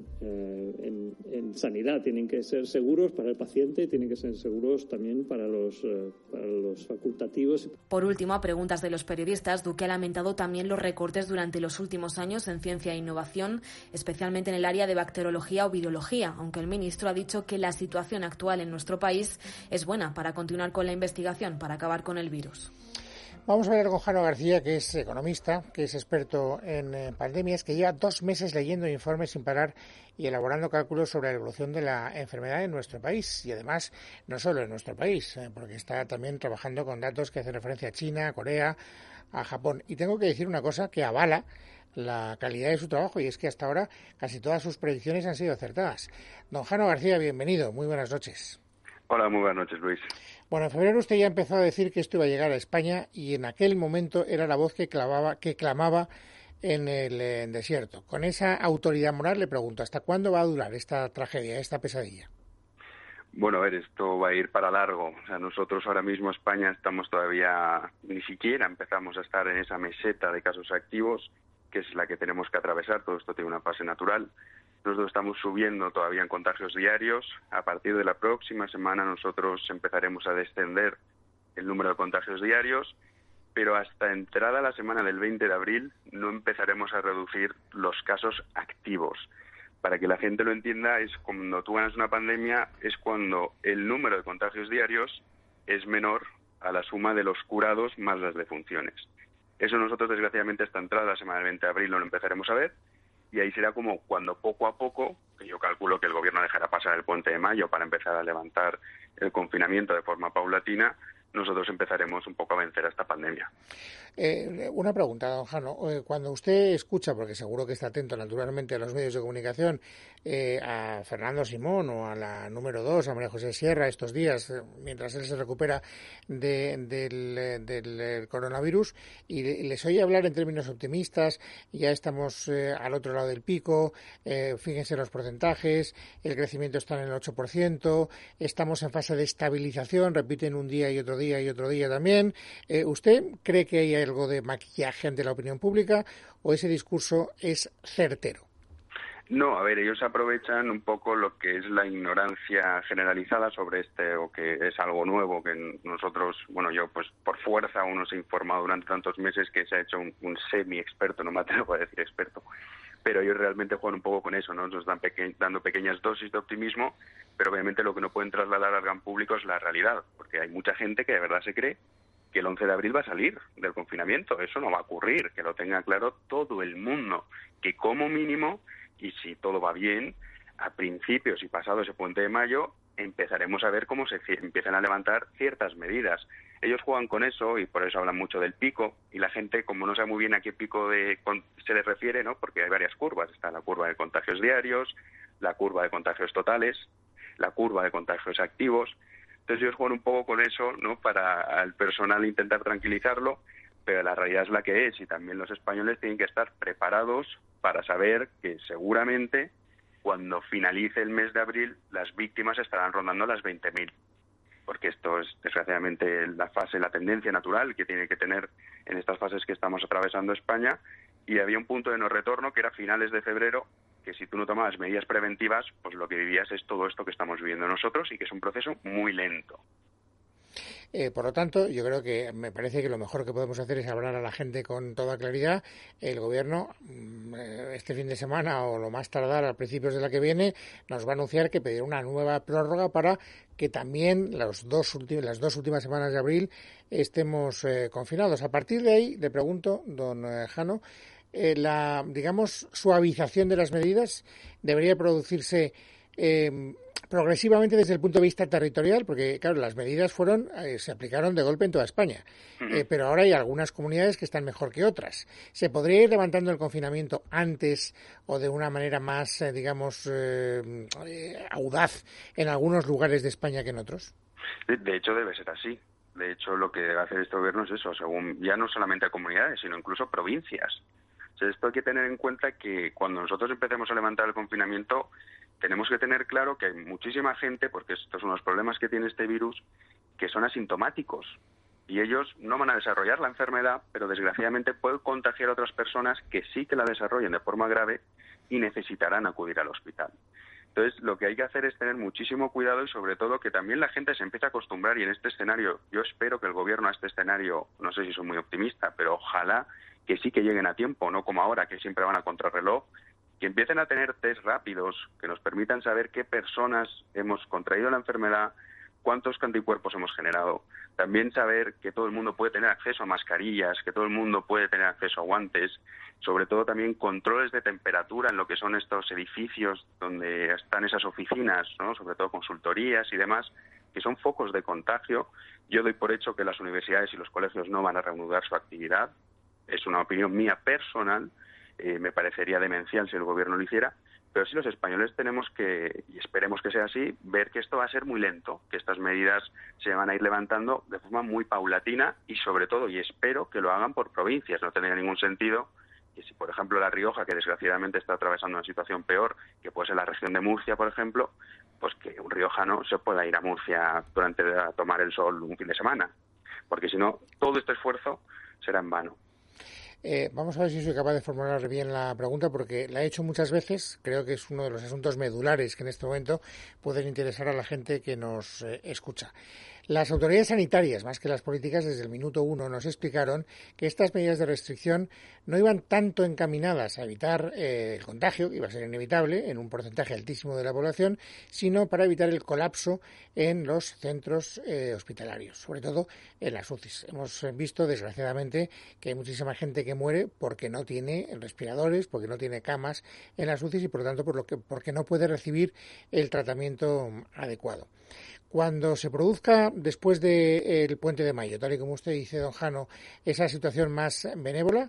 en sanidad tienen que ser seguros para el paciente y tienen que ser seguros también para los facultativos. Por último, a preguntas de los periodistas, Duque ha lamentado también los recortes durante los últimos años en ciencia e innovación, especialmente en el área de bacteriología o virología, aunque el ministro ha dicho que la situación actual en nuestro país es buena para continuar con la investigación para acabar con el virus. Vamos a hablar con Jano García, que es economista, que es experto en pandemias, que lleva 2 meses leyendo informes sin parar y elaborando cálculos sobre la evolución de la enfermedad en nuestro país. Y además, no solo en nuestro país, porque está también trabajando con datos que hacen referencia a China, a Corea, a Japón. Y tengo que decir una cosa que avala la calidad de su trabajo, y es que hasta ahora casi todas sus predicciones han sido acertadas. Don Jano García, bienvenido, muy buenas noches. Hola, muy buenas noches, Luis. Bueno, en febrero usted ya empezó a decir que esto iba a llegar a España, y en aquel momento era la voz que clamaba en el desierto. Con esa autoridad moral le pregunto, ¿hasta cuándo va a durar esta tragedia, esta pesadilla? Bueno, a ver, esto va a ir para largo. O sea, nosotros ahora mismo, España, estamos todavía, ni siquiera empezamos a estar en esa meseta de casos activos, que es la que tenemos que atravesar. Todo esto tiene una fase natural. Nosotros estamos subiendo todavía en contagios diarios. A partir de la próxima semana nosotros empezaremos a descender el número de contagios diarios, pero hasta entrada la semana del 20 de abril no empezaremos a reducir los casos activos. Para que la gente lo entienda, es cuando tú ganas una pandemia, es cuando el número de contagios diarios es menor a la suma de los curados más las defunciones. Eso nosotros, desgraciadamente, hasta entrada la semana del 20 de abril no lo empezaremos a ver, y ahí será como cuando poco a poco, que yo calculo que el gobierno dejará pasar el puente de mayo para empezar a levantar el confinamiento de forma paulatina, nosotros empezaremos un poco a vencer a esta pandemia. Una pregunta, don Jano. Cuando usted escucha, porque seguro que está atento naturalmente a los medios de comunicación, a Fernando Simón o a la número 2, a María José Sierra, estos días, mientras él se recupera del coronavirus, y les oye hablar en términos optimistas, ya estamos al otro lado del pico, fíjense los porcentajes, el crecimiento está en el 8%, estamos en fase de estabilización, repiten un día y otro día también. ¿Usted cree que hay algo de maquillaje ante la opinión pública o ese discurso es certero? No, a ver, ellos aprovechan un poco lo que es la ignorancia generalizada sobre o que es algo nuevo que nosotros, bueno, yo pues por fuerza uno se ha informado durante tantos meses que se ha hecho un semi-experto, no me atrevo a decir experto, pero ellos realmente juegan un poco con eso, ¿no? Nos dan dando pequeñas dosis de optimismo, pero obviamente lo que no pueden trasladar al gran público es la realidad, porque hay mucha gente que de verdad se cree que el 11 de abril va a salir del confinamiento. Eso no va a ocurrir, que lo tenga claro todo el mundo, que como mínimo, y si todo va bien, a principios y pasado ese puente de mayo, empezaremos a ver cómo se empiezan a levantar ciertas medidas. Ellos juegan con eso y por eso hablan mucho del pico, y la gente, como no sabe muy bien a qué pico se les refiere, ¿no? Porque hay varias curvas. Está la curva de contagios diarios, la curva de contagios totales, la curva de contagios activos. Entonces ellos juegan un poco con eso, ¿no? Para al personal intentar tranquilizarlo, pero la realidad es la que es, y también los españoles tienen que estar preparados para saber que seguramente cuando finalice el mes de abril las víctimas estarán rondando las 20.000, porque esto es desgraciadamente la tendencia natural que tiene que tener en estas fases que estamos atravesando España, y había un punto de no retorno que era finales de febrero, que si tú no tomabas medidas preventivas, pues lo que vivías es todo esto que estamos viviendo nosotros, y que es un proceso muy lento. Por lo tanto, yo creo que me parece que lo mejor que podemos hacer es hablar a la gente con toda claridad. El Gobierno, este fin de semana o lo más tardar a principios de la que viene, nos va a anunciar que pedirá una nueva prórroga para que también las dos últimas semanas de abril estemos confinados. A partir de ahí, le pregunto, don Jano, la, digamos, suavización de las medidas debería producirse progresivamente desde el punto de vista territorial, porque claro, las medidas se aplicaron de golpe en toda España, pero ahora hay algunas comunidades que están mejor que otras. ¿Se podría ir levantando el confinamiento antes o de una manera más, digamos, audaz en algunos lugares de España que en otros? De hecho, debe ser así. De hecho, lo que debe hacer este gobierno es eso, según ya no solamente a comunidades, sino incluso provincias. O sea, esto hay que tener en cuenta que cuando nosotros empecemos a levantar el confinamiento, tenemos que tener claro que hay muchísima gente, porque estos son los problemas que tiene este virus, que son asintomáticos. Y ellos no van a desarrollar la enfermedad, pero desgraciadamente pueden contagiar a otras personas que sí que la desarrollen de forma grave y necesitarán acudir al hospital. Entonces, lo que hay que hacer es tener muchísimo cuidado y, sobre todo, que también la gente se empiece a acostumbrar. Y en este escenario, yo espero que el gobierno a este escenario, no sé si soy muy optimista, pero ojalá que sí que lleguen a tiempo, no como ahora, que siempre van a contrarreloj, que empiecen a tener test rápidos que nos permitan saber qué personas hemos contraído la enfermedad, cuántos anticuerpos hemos generado. También saber que todo el mundo puede tener acceso a mascarillas, que todo el mundo puede tener acceso a guantes. Sobre todo también controles de temperatura en lo que son estos edificios donde están esas oficinas, ¿no? Sobre todo consultorías y demás, que son focos de contagio. Yo doy por hecho que las universidades y los colegios no van a reanudar su actividad. Es una opinión mía personal. me parecería demencial si el gobierno lo hiciera, pero sí los españoles tenemos que, y esperemos que sea así, ver que esto va a ser muy lento, que estas medidas se van a ir levantando de forma muy paulatina y sobre todo, y espero que lo hagan por provincias. No tendría ningún sentido que si, por ejemplo, La Rioja, que desgraciadamente está atravesando una situación peor, que puede ser la región de Murcia, por ejemplo, pues que un riojano se pueda ir a Murcia a tomar el sol un fin de semana, porque si no, todo este esfuerzo será en vano. Vamos a ver si soy capaz de formular bien la pregunta, porque la he hecho muchas veces. Creo que es uno de los asuntos medulares que en este momento pueden interesar a la gente que nos escucha. Las autoridades sanitarias, más que las políticas, desde el minuto 1 nos explicaron que estas medidas de restricción no iban tanto encaminadas a evitar el contagio, que iba a ser inevitable en un porcentaje altísimo de la población, sino para evitar el colapso en los centros hospitalarios, sobre todo en las UCIs. Hemos visto, desgraciadamente, que hay muchísima gente que muere porque no tiene respiradores, porque no tiene camas en las UCIs y, por lo tanto, porque no puede recibir el tratamiento adecuado. Cuando se produzca después del Puente de Mayo, tal y como usted dice, don Jano, esa situación más benévola,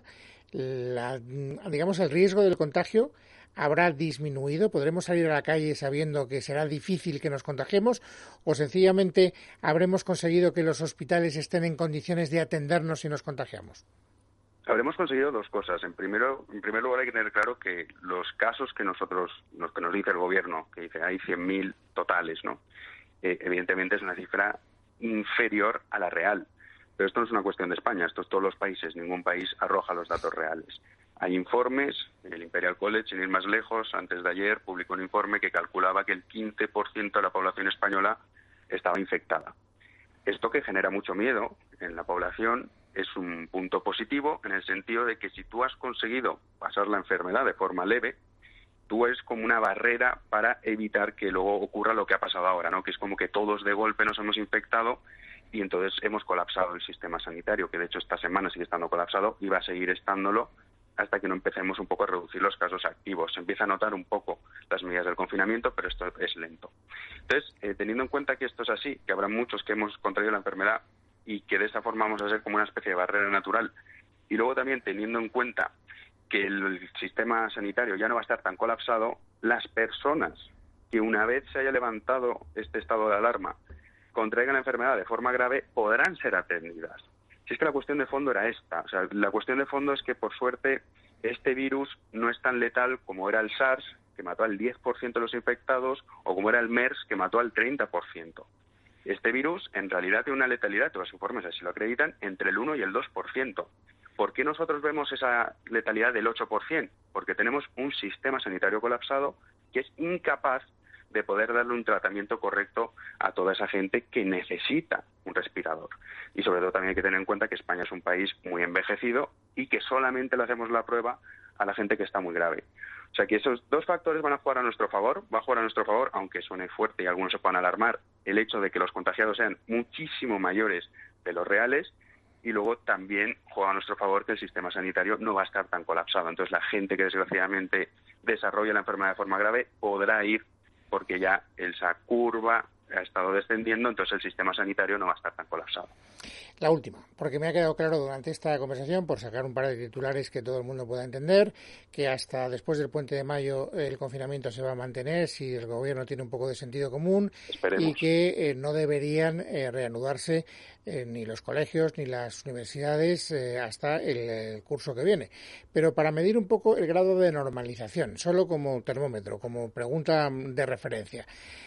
digamos, el riesgo del contagio habrá disminuido. ¿Podremos salir a la calle sabiendo que será difícil que nos contagiemos? ¿O sencillamente habremos conseguido que los hospitales estén en condiciones de atendernos si nos contagiamos? Habremos conseguido dos cosas. En primer lugar, hay que tener claro que los casos que nos dice el gobierno, que dice hay 100.000 totales, ¿no? Evidentemente es una cifra inferior a la real. Pero esto no es una cuestión de España, esto es todos los países. Ningún país arroja los datos reales. Hay informes, el Imperial College, sin ir más lejos, antes de ayer publicó un informe que calculaba que el 15% de la población española estaba infectada. Esto, que genera mucho miedo en la población, es un punto positivo en el sentido de que si tú has conseguido pasar la enfermedad de forma leve, tú eres como una barrera para evitar que luego ocurra lo que ha pasado ahora, ¿no? Que es como que todos de golpe nos hemos infectado y entonces hemos colapsado el sistema sanitario, que de hecho esta semana sigue estando colapsado y va a seguir estándolo hasta que no empecemos un poco a reducir los casos activos. Se empieza a notar un poco las medidas del confinamiento, pero esto es lento. Entonces, teniendo en cuenta que esto es así, que habrá muchos que hemos contraído la enfermedad y que de esta forma vamos a ser como una especie de barrera natural, y luego también teniendo en cuenta que el sistema sanitario ya no va a estar tan colapsado, las personas que una vez se haya levantado este estado de alarma contraigan la enfermedad de forma grave podrán ser atendidas. Si es que la cuestión de fondo era esta, o sea, la cuestión de fondo es que por suerte este virus no es tan letal como era el SARS, que mató al 10% de los infectados, o como era el MERS, que mató al 30%. Este virus en realidad tiene una letalidad, todos los informes así lo acreditan, entre el 1 y el 2%. ¿Por qué nosotros vemos esa letalidad del 8%? Porque tenemos un sistema sanitario colapsado que es incapaz de poder darle un tratamiento correcto a toda esa gente que necesita un respirador. Y sobre todo también hay que tener en cuenta que España es un país muy envejecido y que solamente le hacemos la prueba a la gente que está muy grave. O sea que esos dos factores van a jugar a nuestro favor, aunque suene fuerte y algunos se puedan alarmar, el hecho de que los contagiados sean muchísimo mayores de los reales. Y luego también juega a nuestro favor que el sistema sanitario no va a estar tan colapsado. Entonces la gente que desgraciadamente desarrolla la enfermedad de forma grave podrá ir porque ya esa curva ha estado descendiendo, entonces el sistema sanitario no va a estar tan colapsado. La última, porque me ha quedado claro durante esta conversación, por sacar un par de titulares que todo el mundo pueda entender, que hasta después del Puente de Mayo el confinamiento se va a mantener si el gobierno tiene un poco de sentido común. Esperemos. Y que no deberían reanudarse ni los colegios ni las universidades hasta el curso que viene. Pero para medir un poco el grado de normalización, solo como termómetro, como pregunta de referencia,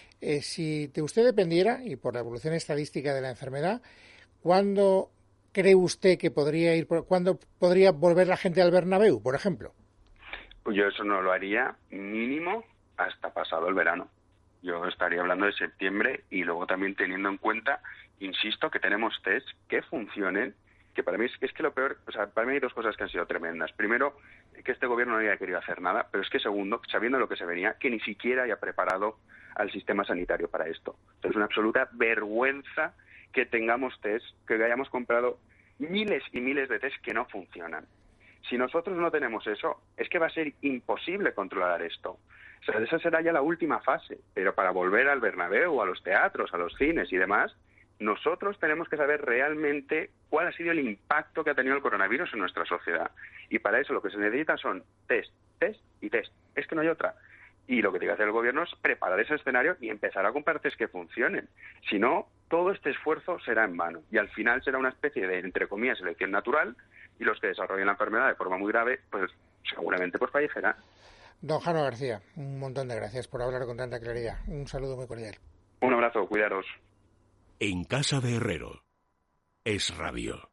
si de usted dependiera, y por la evolución estadística de la enfermedad, ¿cuándo cree usted que cuándo podría volver la gente al Bernabéu, por ejemplo? Pues yo eso no lo haría mínimo hasta pasado el verano. Yo estaría hablando de septiembre y luego también teniendo en cuenta, insisto, que tenemos test que funcionen, que para mí es que lo peor, o sea, para mí hay dos cosas que han sido tremendas. Primero, que este gobierno no haya querido hacer nada, pero es que segundo, sabiendo lo que se venía, que ni siquiera haya preparado al sistema sanitario para esto. Entonces, una absoluta vergüenza que tengamos test, que hayamos comprado miles y miles de test que no funcionan. Si nosotros no tenemos eso, es que va a ser imposible controlar esto. O sea, esa será ya la última fase, pero para volver al Bernabéu, a los teatros, a los cines y demás, nosotros tenemos que saber realmente cuál ha sido el impacto que ha tenido el coronavirus en nuestra sociedad. Y para eso lo que se necesita son test, test y test. Es que no hay otra. Y lo que tiene que hacer el gobierno es preparar ese escenario y empezar a comprar test que funcionen. Si no, todo este esfuerzo será en vano. Y al final será una especie de, entre comillas, selección natural, y los que desarrollen la enfermedad de forma muy grave, pues seguramente pues fallecerán. Don Jano García, un montón de gracias por hablar con tanta claridad. Un saludo muy cordial. Un abrazo, cuidaros. En casa de Herrero, Es Radio.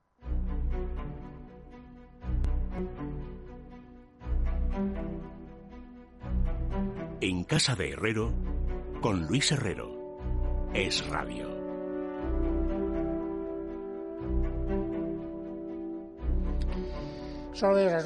En casa de Herrero, con Luis Herrero, Es Radio. Son las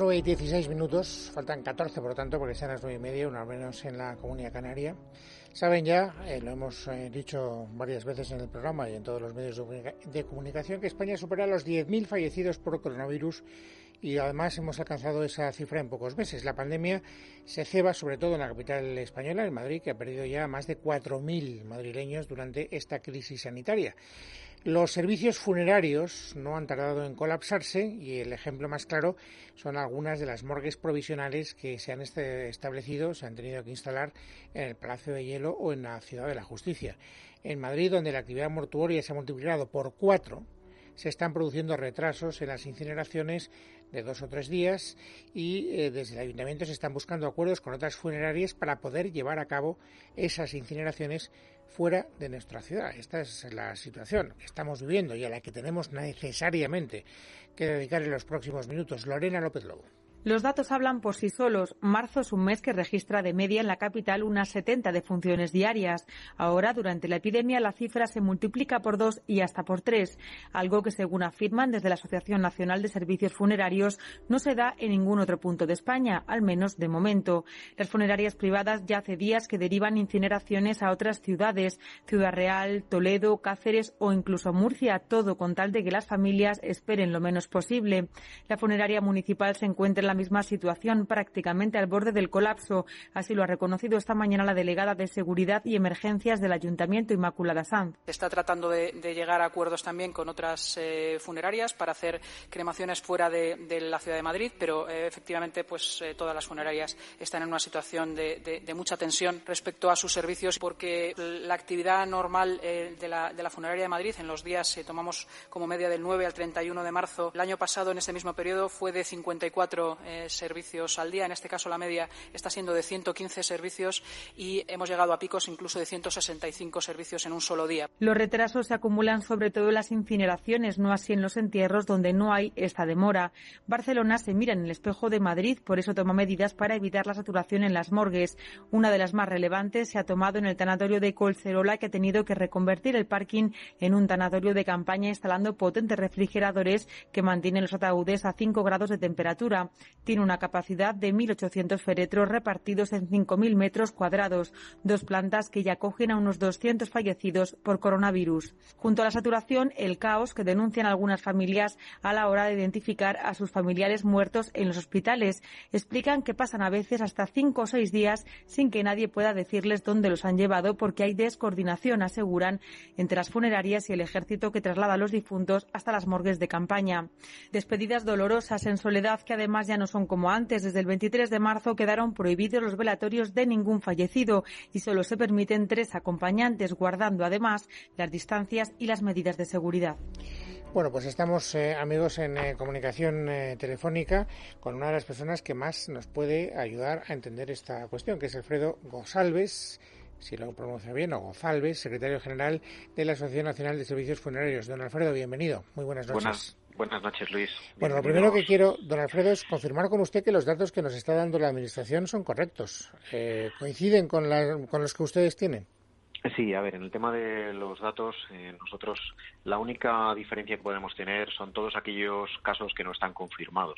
9:16, faltan 14 por lo tanto, porque sean las 9:30, una menos en la Comunidad Canaria. Saben ya, lo hemos dicho varias veces en el programa y en todos los medios de comunicación, que España supera los 10.000 fallecidos por coronavirus y además hemos alcanzado esa cifra en pocos meses. La pandemia se ceba sobre todo en la capital española, en Madrid, que ha perdido ya más de 4.000 madrileños durante esta crisis sanitaria. Los servicios funerarios no han tardado en colapsarse y el ejemplo más claro son algunas de las morgues provisionales que se han establecido, se han tenido que instalar en el Palacio de Hielo o en la Ciudad de la Justicia. En Madrid, donde la actividad mortuoria se ha multiplicado por 4, se están produciendo retrasos en las incineraciones de 2 o 3 días y desde el Ayuntamiento se están buscando acuerdos con otras funerarias para poder llevar a cabo esas incineraciones fuera de nuestra ciudad. Esta es la situación que estamos viviendo y a la que tenemos necesariamente que dedicar en los próximos minutos. Lorena López Lobo. Los datos hablan por sí solos. Marzo es un mes que registra de media en la capital unas 70 defunciones diarias. Ahora, durante la epidemia, la cifra se multiplica por 2 y hasta por 3, algo que, según afirman desde la Asociación Nacional de Servicios Funerarios, no se da en ningún otro punto de España, al menos de momento. Las funerarias privadas ya hace días que derivan incineraciones a otras ciudades, Ciudad Real, Toledo, Cáceres o incluso Murcia, todo con tal de que las familias esperen lo menos posible. La funeraria municipal se encuentra en la misma situación, prácticamente al borde del colapso. Así lo ha reconocido esta mañana la delegada de Seguridad y Emergencias del Ayuntamiento, Inmaculada Sanz. Se está tratando de llegar a acuerdos también con otras funerarias para hacer cremaciones fuera de la ciudad de Madrid, pero efectivamente pues todas las funerarias están en una situación de mucha tensión respecto a sus servicios, porque la actividad normal de la funeraria de Madrid en los días, tomamos como media del 9 al 31 de marzo, el año pasado en este mismo periodo fue de 54 servicios al día. En este caso la media está siendo de 115 servicios y hemos llegado a picos incluso de 165 servicios en un solo día. Los retrasos se acumulan sobre todo en las incineraciones, no así en los entierros donde no hay esta demora. Barcelona se mira en el espejo de Madrid, por eso toma medidas para evitar la saturación en las morgues. Una de las más relevantes se ha tomado en el tanatorio de Collserola, que ha tenido que reconvertir el parking en un tanatorio de campaña instalando potentes refrigeradores que mantienen los ataúdes a 5 grados de temperatura. Tiene una capacidad de 1.800 féretros repartidos en 5.000 metros cuadrados, 2 plantas que ya acogen a unos 200 fallecidos por coronavirus. Junto a la saturación, el caos que denuncian algunas familias a la hora de identificar a sus familiares muertos en los hospitales. Explican que pasan a veces hasta 5 o 6 días sin que nadie pueda decirles dónde los han llevado porque hay descoordinación, aseguran, entre las funerarias y el ejército que traslada a los difuntos hasta las morgues de campaña. Despedidas dolorosas en soledad que además ya no son como antes. Desde el 23 de marzo quedaron prohibidos los velatorios de ningún fallecido y solo se permiten 3 acompañantes, guardando además las distancias y las medidas de seguridad. Bueno, pues estamos, amigos, en comunicación telefónica con una de las personas que más nos puede ayudar a entender esta cuestión, que es Alfredo González, si lo pronuncio bien, o González, secretario general de la Asociación Nacional de Servicios Funerarios. Don Alfredo, bienvenido. Muy buenas noches. Buenas noches, Luis. Bueno, lo primero que quiero, don Alfredo, es confirmar con usted que los datos que nos está dando la Administración son correctos. ¿Coinciden con los que ustedes tienen? Sí, a ver, en el tema de los datos, nosotros la única diferencia que podemos tener son todos aquellos casos que no están confirmados,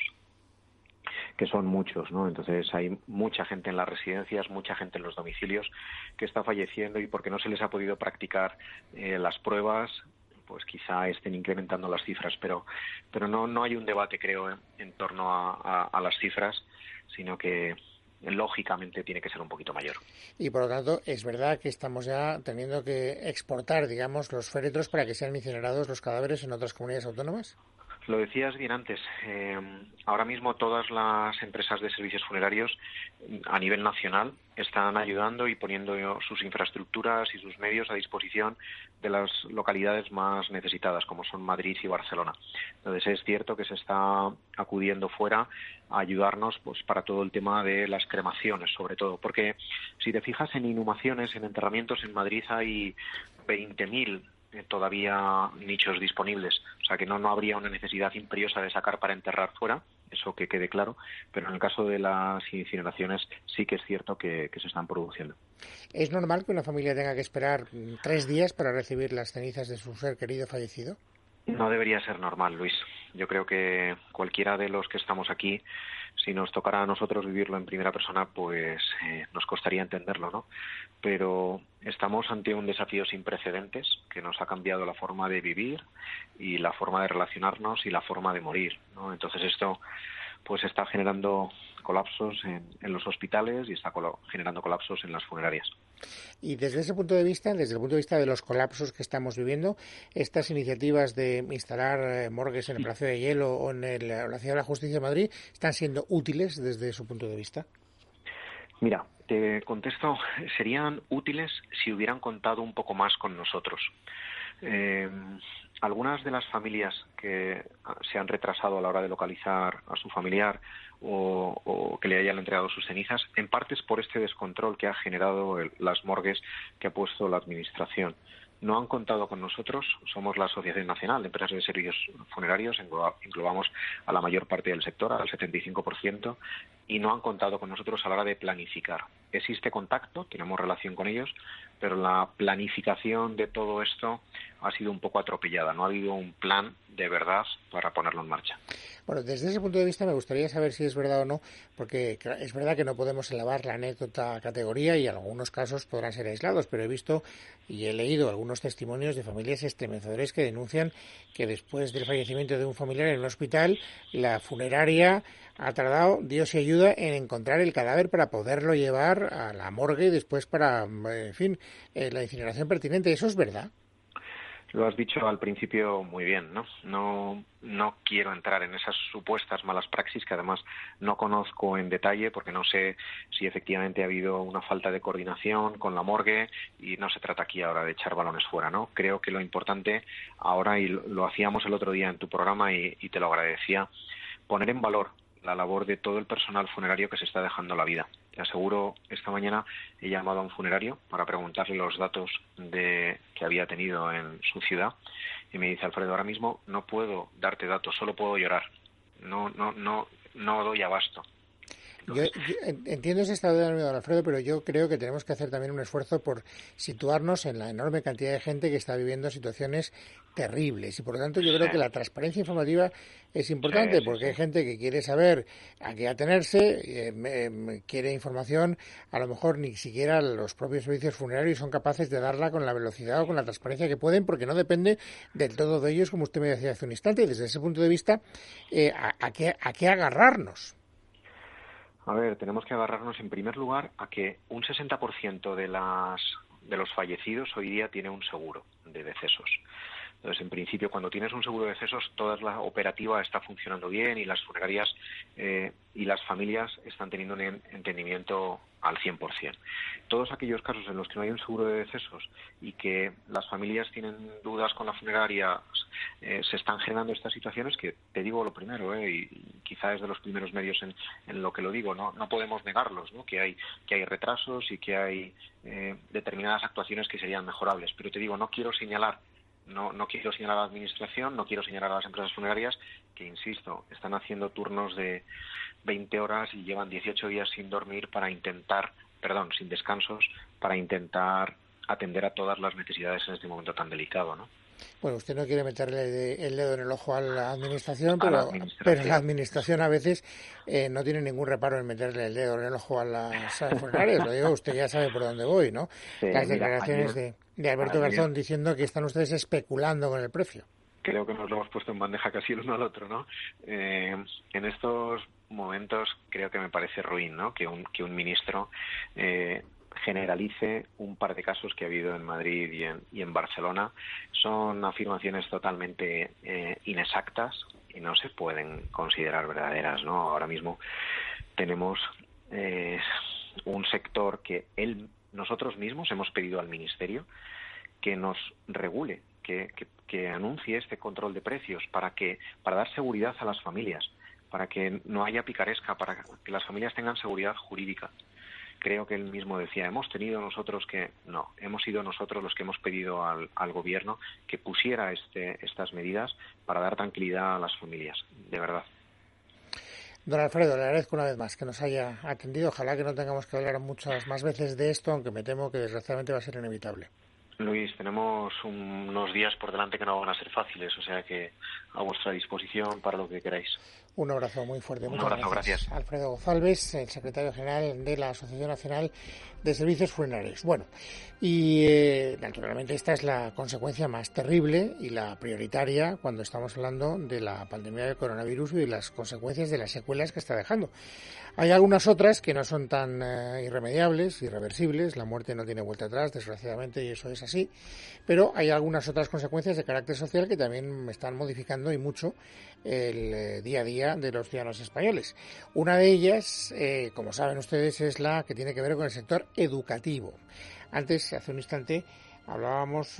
que son muchos, ¿no? Entonces hay mucha gente en las residencias, mucha gente en los domicilios que está falleciendo y porque no se les ha podido practicar las pruebas, pues quizá estén incrementando las cifras, pero no hay un debate, creo, en torno a las cifras, sino que lógicamente tiene que ser un poquito mayor. Y por lo tanto, es verdad que estamos ya teniendo que exportar, digamos, los féretros para que sean incinerados los cadáveres en otras comunidades autónomas. Lo decías bien antes, ahora mismo todas las empresas de servicios funerarios a nivel nacional están ayudando y poniendo sus infraestructuras y sus medios a disposición de las localidades más necesitadas, como son Madrid y Barcelona. Entonces es cierto que se está acudiendo fuera a ayudarnos pues para todo el tema de las cremaciones, sobre todo, porque si te fijas en inhumaciones, en enterramientos en Madrid hay 20.000 todavía nichos disponibles, o sea que no habría una necesidad imperiosa de sacar para enterrar fuera, eso que quede claro, pero en el caso de las incineraciones sí que es cierto que se están produciendo. ¿Es normal que una familia tenga que esperar 3 días para recibir las cenizas de su ser querido fallecido? No debería ser normal, Luis. Yo creo que cualquiera de los que estamos aquí, si nos tocara a nosotros vivirlo en primera persona, pues nos costaría entenderlo, ¿no? Pero estamos ante un desafío sin precedentes que nos ha cambiado la forma de vivir y la forma de relacionarnos y la forma de morir, ¿no? Entonces esto pues está generando colapsos en los hospitales y está generando colapsos en las funerarias. Y desde ese punto de vista, desde el punto de vista de los colapsos que estamos viviendo, estas iniciativas de instalar morgues en el Palacio de Hielo o en la Ciudad de la Justicia de Madrid, ¿están siendo útiles desde su punto de vista? Mira, te contesto, serían útiles si hubieran contado un poco más con nosotros. Algunas de las familias que se han retrasado a la hora de localizar a su familiar o que le hayan entregado sus cenizas, en parte es por este descontrol que ha generado las morgues que ha puesto la Administración. No han contado con nosotros, somos la Asociación Nacional de Empresas de Servicios Funerarios, englobamos a la mayor parte del sector, al 75%, y no han contado con nosotros a la hora de planificar. Existe contacto, tenemos relación con ellos, pero la planificación de todo esto ha sido un poco atropellada, no ha habido un plan de verdad para ponerlo en marcha. Bueno, desde ese punto de vista me gustaría saber si es verdad o no, porque es verdad que no podemos elevar la anécdota a categoría y algunos casos podrán ser aislados, pero he visto y he leído algunos testimonios de familias estremecedores que denuncian que después del fallecimiento de un familiar en un hospital, la funeraria ha tardado, Dios y ayuda, en encontrar el cadáver para poderlo llevar a la morgue y después para, en fin, la incineración pertinente. ¿Eso es verdad? Lo has dicho al principio muy bien, ¿no? No quiero entrar en esas supuestas malas praxis que además no conozco en detalle porque no sé si efectivamente ha habido una falta de coordinación con la morgue y no se trata aquí ahora de echar balones fuera, ¿no? Creo que lo importante ahora, y lo hacíamos el otro día en tu programa y te lo agradecía, poner en valor la labor de todo el personal funerario que se está dejando la vida. Te aseguro, esta mañana he llamado a un funerario para preguntarle los datos que había tenido en su ciudad y me dice: Alfredo, ahora mismo no puedo darte datos, solo puedo llorar. No doy abasto. Yo entiendo ese estado de ánimo, don Alfredo, pero yo creo que tenemos que hacer también un esfuerzo por situarnos en la enorme cantidad de gente que está viviendo situaciones terribles y por lo tanto yo creo que la transparencia informativa es importante porque hay gente que quiere saber a qué atenerse, quiere información, a lo mejor ni siquiera los propios servicios funerarios son capaces de darla con la velocidad o con la transparencia que pueden porque no depende del todo de ellos, como usted me decía hace un instante, y desde ese punto de vista, ¿a qué agarrarnos? A ver, tenemos que agarrarnos en primer lugar a que un 60% de los fallecidos hoy día tiene un seguro de decesos. Entonces, en principio, cuando tienes un seguro de decesos, toda la operativa está funcionando bien y las funerarias y las familias están teniendo un entendimiento al 100%. Todos aquellos casos en los que no hay un seguro de decesos y que las familias tienen dudas con la funeraria, se están generando estas situaciones que, te digo lo primero, y quizá es de los primeros medios en lo que lo digo, no podemos negarlos, ¿no? Que hay retrasos y que hay determinadas actuaciones que serían mejorables. Pero te digo, no quiero señalar a la Administración, no quiero señalar a las empresas funerarias que, insisto, están haciendo turnos de 20 horas y llevan 18 días sin dormir sin descansos, para intentar atender a todas las necesidades en este momento tan delicado, ¿no? Bueno, usted no quiere meterle el dedo en el ojo a la Administración, pero la Administración a veces no tiene ningún reparo en meterle el dedo en el ojo a las funerarias. Lo digo, usted ya sabe por dónde voy, ¿no? Las declaraciones de Alberto Garzón diciendo que están ustedes especulando con el precio. Creo que nos lo hemos puesto en bandeja casi el uno al otro, ¿no? En estos momentos creo que me parece ruin, ¿no? Que un ministro generalice un par de casos que ha habido en Madrid y en Barcelona. Son afirmaciones totalmente inexactas y no se pueden considerar verdaderas, ¿no? Ahora mismo tenemos un sector que nosotros mismos hemos pedido al Ministerio que nos regule, que anuncie este control de precios para dar seguridad a las familias, para que no haya picaresca, para que las familias tengan seguridad jurídica. Creo que él mismo decía, hemos sido nosotros los que hemos pedido al gobierno que pusiera estas medidas para dar tranquilidad a las familias, de verdad. Don Alfredo, le agradezco una vez más que nos haya atendido. Ojalá que no tengamos que hablar muchas más veces de esto, aunque me temo que desgraciadamente va a ser inevitable. Luis, tenemos unos días por delante que no van a ser fáciles, o sea que a vuestra disposición para lo que queráis. Un abrazo muy fuerte. Un abrazo, gracias. Alfredo González, el secretario general de la Asociación Nacional de Servicios Funerarios. Bueno, y naturalmente esta es la consecuencia más terrible y la prioritaria cuando estamos hablando de la pandemia del coronavirus y de las consecuencias de las secuelas que está dejando. Hay algunas otras que no son tan irremediables, irreversibles. La muerte no tiene vuelta atrás, desgraciadamente, y eso es así. Pero hay algunas otras consecuencias de carácter social que también están modificando y mucho el día a día de los ciudadanos españoles. Una de ellas, como saben ustedes, es la que tiene que ver con el sector educativo. Antes, hace un instante, hablábamos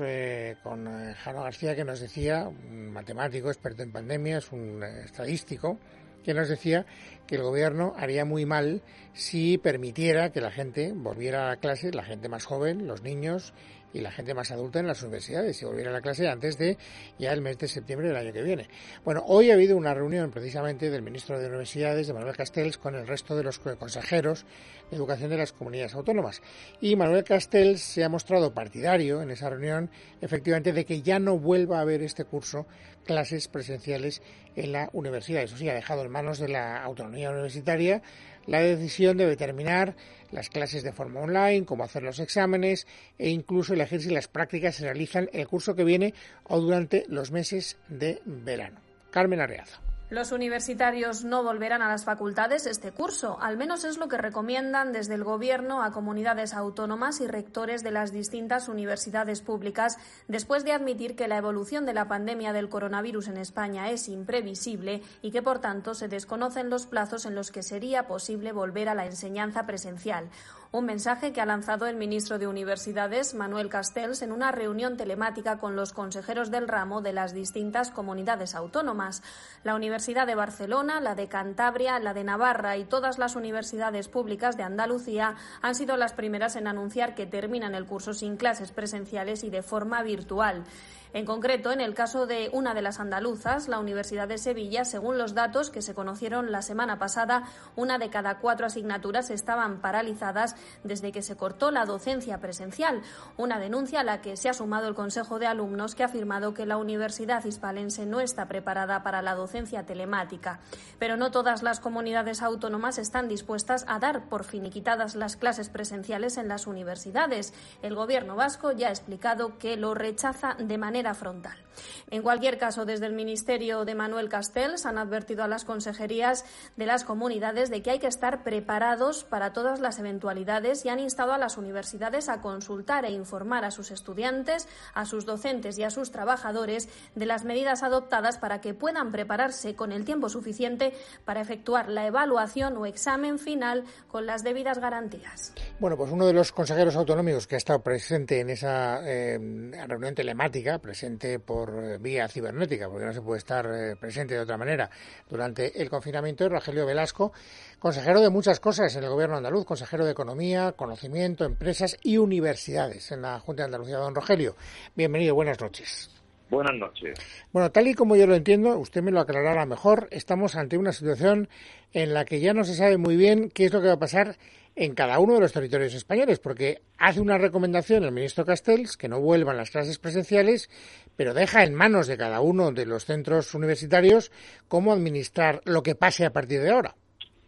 con Jano García, que nos decía, un matemático experto en pandemias, un estadístico, que nos decía que el gobierno haría muy mal si permitiera que la gente volviera a la clase, la gente más joven, los niños y la gente más adulta en las universidades, si volviera a la clase antes de ya el mes de septiembre del año que viene. Bueno, hoy ha habido una reunión precisamente del ministro de Universidades, de Manuel Castells, con el resto de los consejeros de educación de las comunidades autónomas. Y Manuel Castells se ha mostrado partidario en esa reunión, efectivamente, de que ya no vuelva a haber este curso clases presenciales en la universidad. Eso sí, ha dejado en manos de la autonomía universitaria la decisión de determinar las clases de forma online, cómo hacer los exámenes e incluso elegir si las prácticas se realizan el curso que viene o durante los meses de verano. Carmen Arreaza. Los universitarios no volverán a las facultades este curso, al menos es lo que recomiendan desde el Gobierno a comunidades autónomas y rectores de las distintas universidades públicas, después de admitir que la evolución de la pandemia del coronavirus en España es imprevisible y que, por tanto, se desconocen los plazos en los que sería posible volver a la enseñanza presencial. Un mensaje que ha lanzado el ministro de Universidades, Manuel Castells, en una reunión telemática con los consejeros del ramo de las distintas comunidades autónomas. La Universidad de Barcelona, la de Cantabria, la de Navarra y todas las universidades públicas de Andalucía han sido las primeras en anunciar que terminan el curso sin clases presenciales y de forma virtual. En concreto, en el caso de una de las andaluzas, la Universidad de Sevilla, según los datos que se conocieron la semana pasada, 1 de cada 4 asignaturas estaban paralizadas desde que se cortó la docencia presencial. Una denuncia a la que se ha sumado el Consejo de Alumnos, que ha afirmado que la Universidad Hispalense no está preparada para la docencia telemática. Pero no todas las comunidades autónomas están dispuestas a dar por finiquitadas las clases presenciales en las universidades. El Gobierno vasco ya ha explicado que lo rechaza de manera frontal. En cualquier caso, desde el Ministerio de Manuel Castells han advertido a las consejerías de las comunidades de que hay que estar preparados para todas las eventualidades y han instado a las universidades a consultar e informar a sus estudiantes, a sus docentes y a sus trabajadores de las medidas adoptadas para que puedan prepararse con el tiempo suficiente para efectuar la evaluación o examen final con las debidas garantías. Bueno, pues uno de los consejeros autonómicos que ha estado presente en esa reunión telemática, presente por vía cibernética, porque no se puede estar presente de otra manera durante el confinamiento, es Rogelio Velasco, consejero de muchas cosas en el Gobierno andaluz, consejero de Economía, Conocimiento, Empresas y Universidades en la Junta de Andalucía. Don Rogelio, bienvenido, buenas noches. Buenas noches. Bueno, tal y como yo lo entiendo, usted me lo aclarará mejor, estamos ante una situación en la que ya no se sabe muy bien qué es lo que va a pasar en cada uno de los territorios españoles, porque hace una recomendación el ministro Castells que no vuelvan las clases presenciales, pero deja en manos de cada uno de los centros universitarios cómo administrar lo que pase a partir de ahora.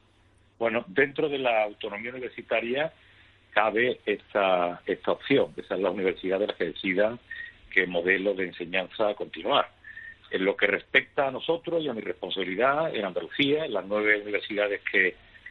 Bueno, dentro de la autonomía universitaria cabe esta opción. Esa es la universidad de la que decida qué modelo de enseñanza continuar. En lo que respecta a nosotros y a mi responsabilidad en Andalucía, en las 9 universidades que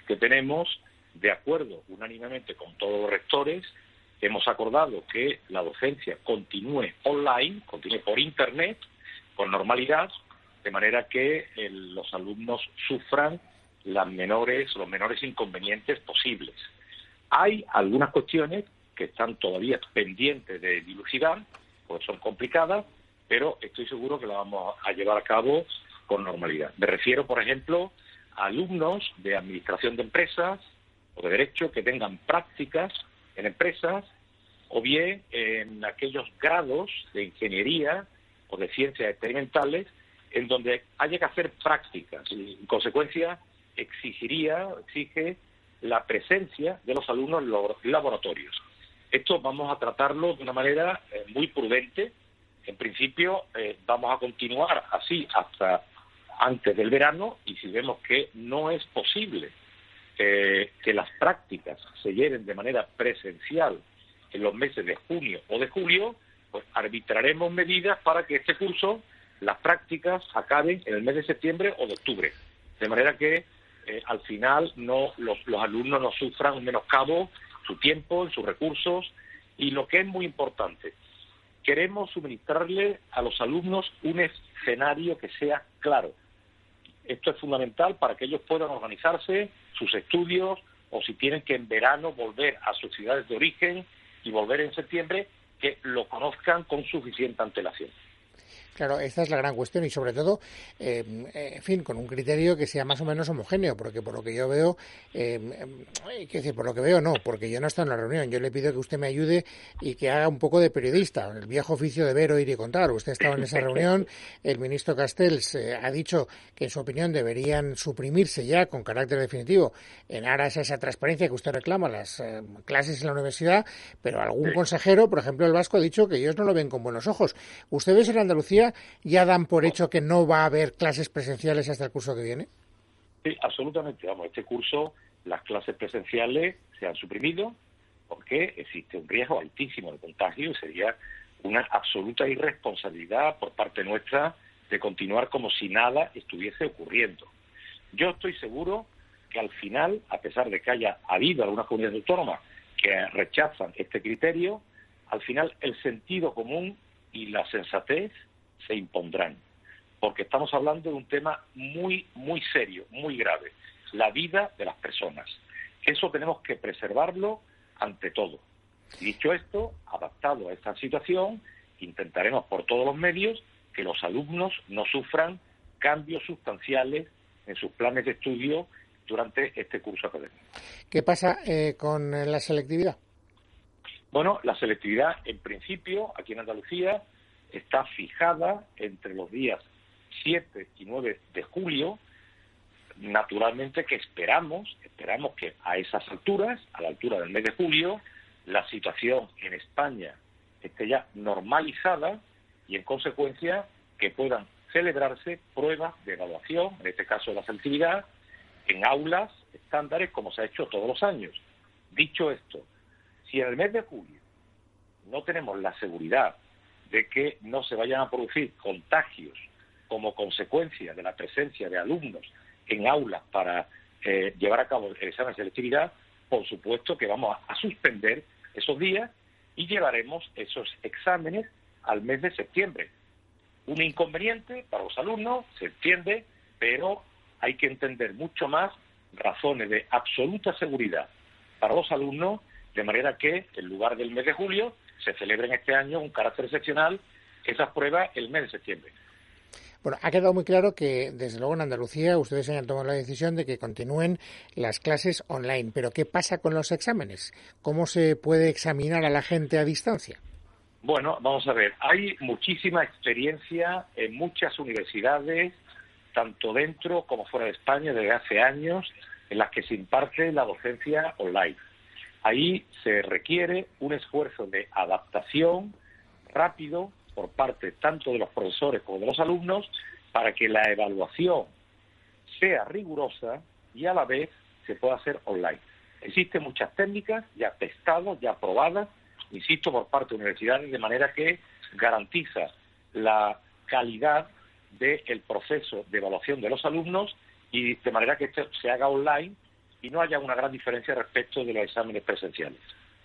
que tenemos, de acuerdo unánimemente con todos los rectores, hemos acordado que la docencia continúe online, continúe por Internet, con normalidad, de manera que los alumnos sufran los menores inconvenientes posibles. Hay algunas cuestiones que están todavía pendientes de dilucidar, pues son complicadas, pero estoy seguro que las vamos a llevar a cabo con normalidad. Me refiero, por ejemplo, a alumnos de administración de empresas o de derecho que tengan prácticas en empresas, o bien en aquellos grados de ingeniería o de ciencias experimentales en donde haya que hacer prácticas y, en consecuencia, exige la presencia de los alumnos en los laboratorios. Esto vamos a tratarlo de una manera muy prudente. En principio, vamos a continuar así hasta antes del verano, y si vemos que no es posible que las prácticas se lleven de manera presencial en los meses de junio o de julio, pues arbitraremos medidas para que este curso las prácticas acaben en el mes de septiembre o de octubre, de manera que al final los alumnos no sufran un menoscabo en su tiempo, en sus recursos, y lo que es muy importante, queremos suministrarle a los alumnos un escenario que sea claro. Esto es fundamental para que ellos puedan organizarse sus estudios, o si tienen que en verano volver a sus ciudades de origen y volver en septiembre, que lo conozcan con suficiente antelación. Claro, esta es la gran cuestión, y sobre todo, en fin, con un criterio que sea más o menos homogéneo, porque por lo que yo veo, porque yo no estoy en la reunión, yo le pido que usted me ayude y que haga un poco de periodista, el viejo oficio de ver, oír y contar. Usted ha estado en esa reunión, el ministro Castells ha dicho que en su opinión deberían suprimirse ya con carácter definitivo, en aras a esa transparencia que usted reclama, las clases en la universidad, pero algún consejero, por ejemplo el vasco, ha dicho que ellos no lo ven con buenos ojos. ¿Ustedes en Andalucía ya dan por hecho que no va a haber clases presenciales hasta el curso que viene? Sí, absolutamente. Vamos, este curso las clases presenciales se han suprimido porque existe un riesgo altísimo de contagio y sería una absoluta irresponsabilidad por parte nuestra de continuar como si nada estuviese ocurriendo. Yo estoy seguro que al final, a pesar de que haya habido algunas comunidades autónomas que rechazan este criterio, al final el sentido común y la sensatez se impondrán, porque estamos hablando de un tema muy, muy serio, muy grave, la vida de las personas. Eso tenemos que preservarlo ante todo. Dicho esto, adaptado a esta situación, intentaremos por todos los medios que los alumnos no sufran cambios sustanciales en sus planes de estudio durante este curso académico. ¿Qué pasa con la selectividad? Bueno, la selectividad, en principio, aquí en Andalucía, está fijada entre los días 7 y 9 de julio. Naturalmente que esperamos que a esas alturas, a la altura del mes de julio, la situación en España esté ya normalizada y, en consecuencia, que puedan celebrarse pruebas de evaluación, en este caso de la selectividad, en aulas estándares como se ha hecho todos los años. Dicho esto, si en el mes de julio no tenemos la seguridad de que no se vayan a producir contagios como consecuencia de la presencia de alumnos en aulas para llevar a cabo el examen de selectividad, por supuesto que vamos a suspender esos días y llevaremos esos exámenes al mes de septiembre. Un inconveniente para los alumnos, se entiende, pero hay que entender mucho más razones de absoluta seguridad para los alumnos, de manera que en lugar del mes de julio se celebren este año un carácter excepcional esas pruebas el mes de septiembre. Bueno, ha quedado muy claro que, desde luego, en Andalucía ustedes hayan tomado la decisión de que continúen las clases online. Pero, ¿qué pasa con los exámenes? ¿Cómo se puede examinar a la gente a distancia? Bueno, vamos a ver. Hay muchísima experiencia en muchas universidades, tanto dentro como fuera de España, desde hace años, en las que se imparte la docencia online. Ahí se requiere un esfuerzo de adaptación rápido por parte tanto de los profesores como de los alumnos para que la evaluación sea rigurosa y a la vez se pueda hacer online. Existen muchas técnicas ya testadas, ya aprobadas, insisto, por parte de universidades, de manera que garantiza la calidad del proceso de evaluación de los alumnos y de manera que esto se haga online y no haya una gran diferencia respecto de los exámenes presenciales.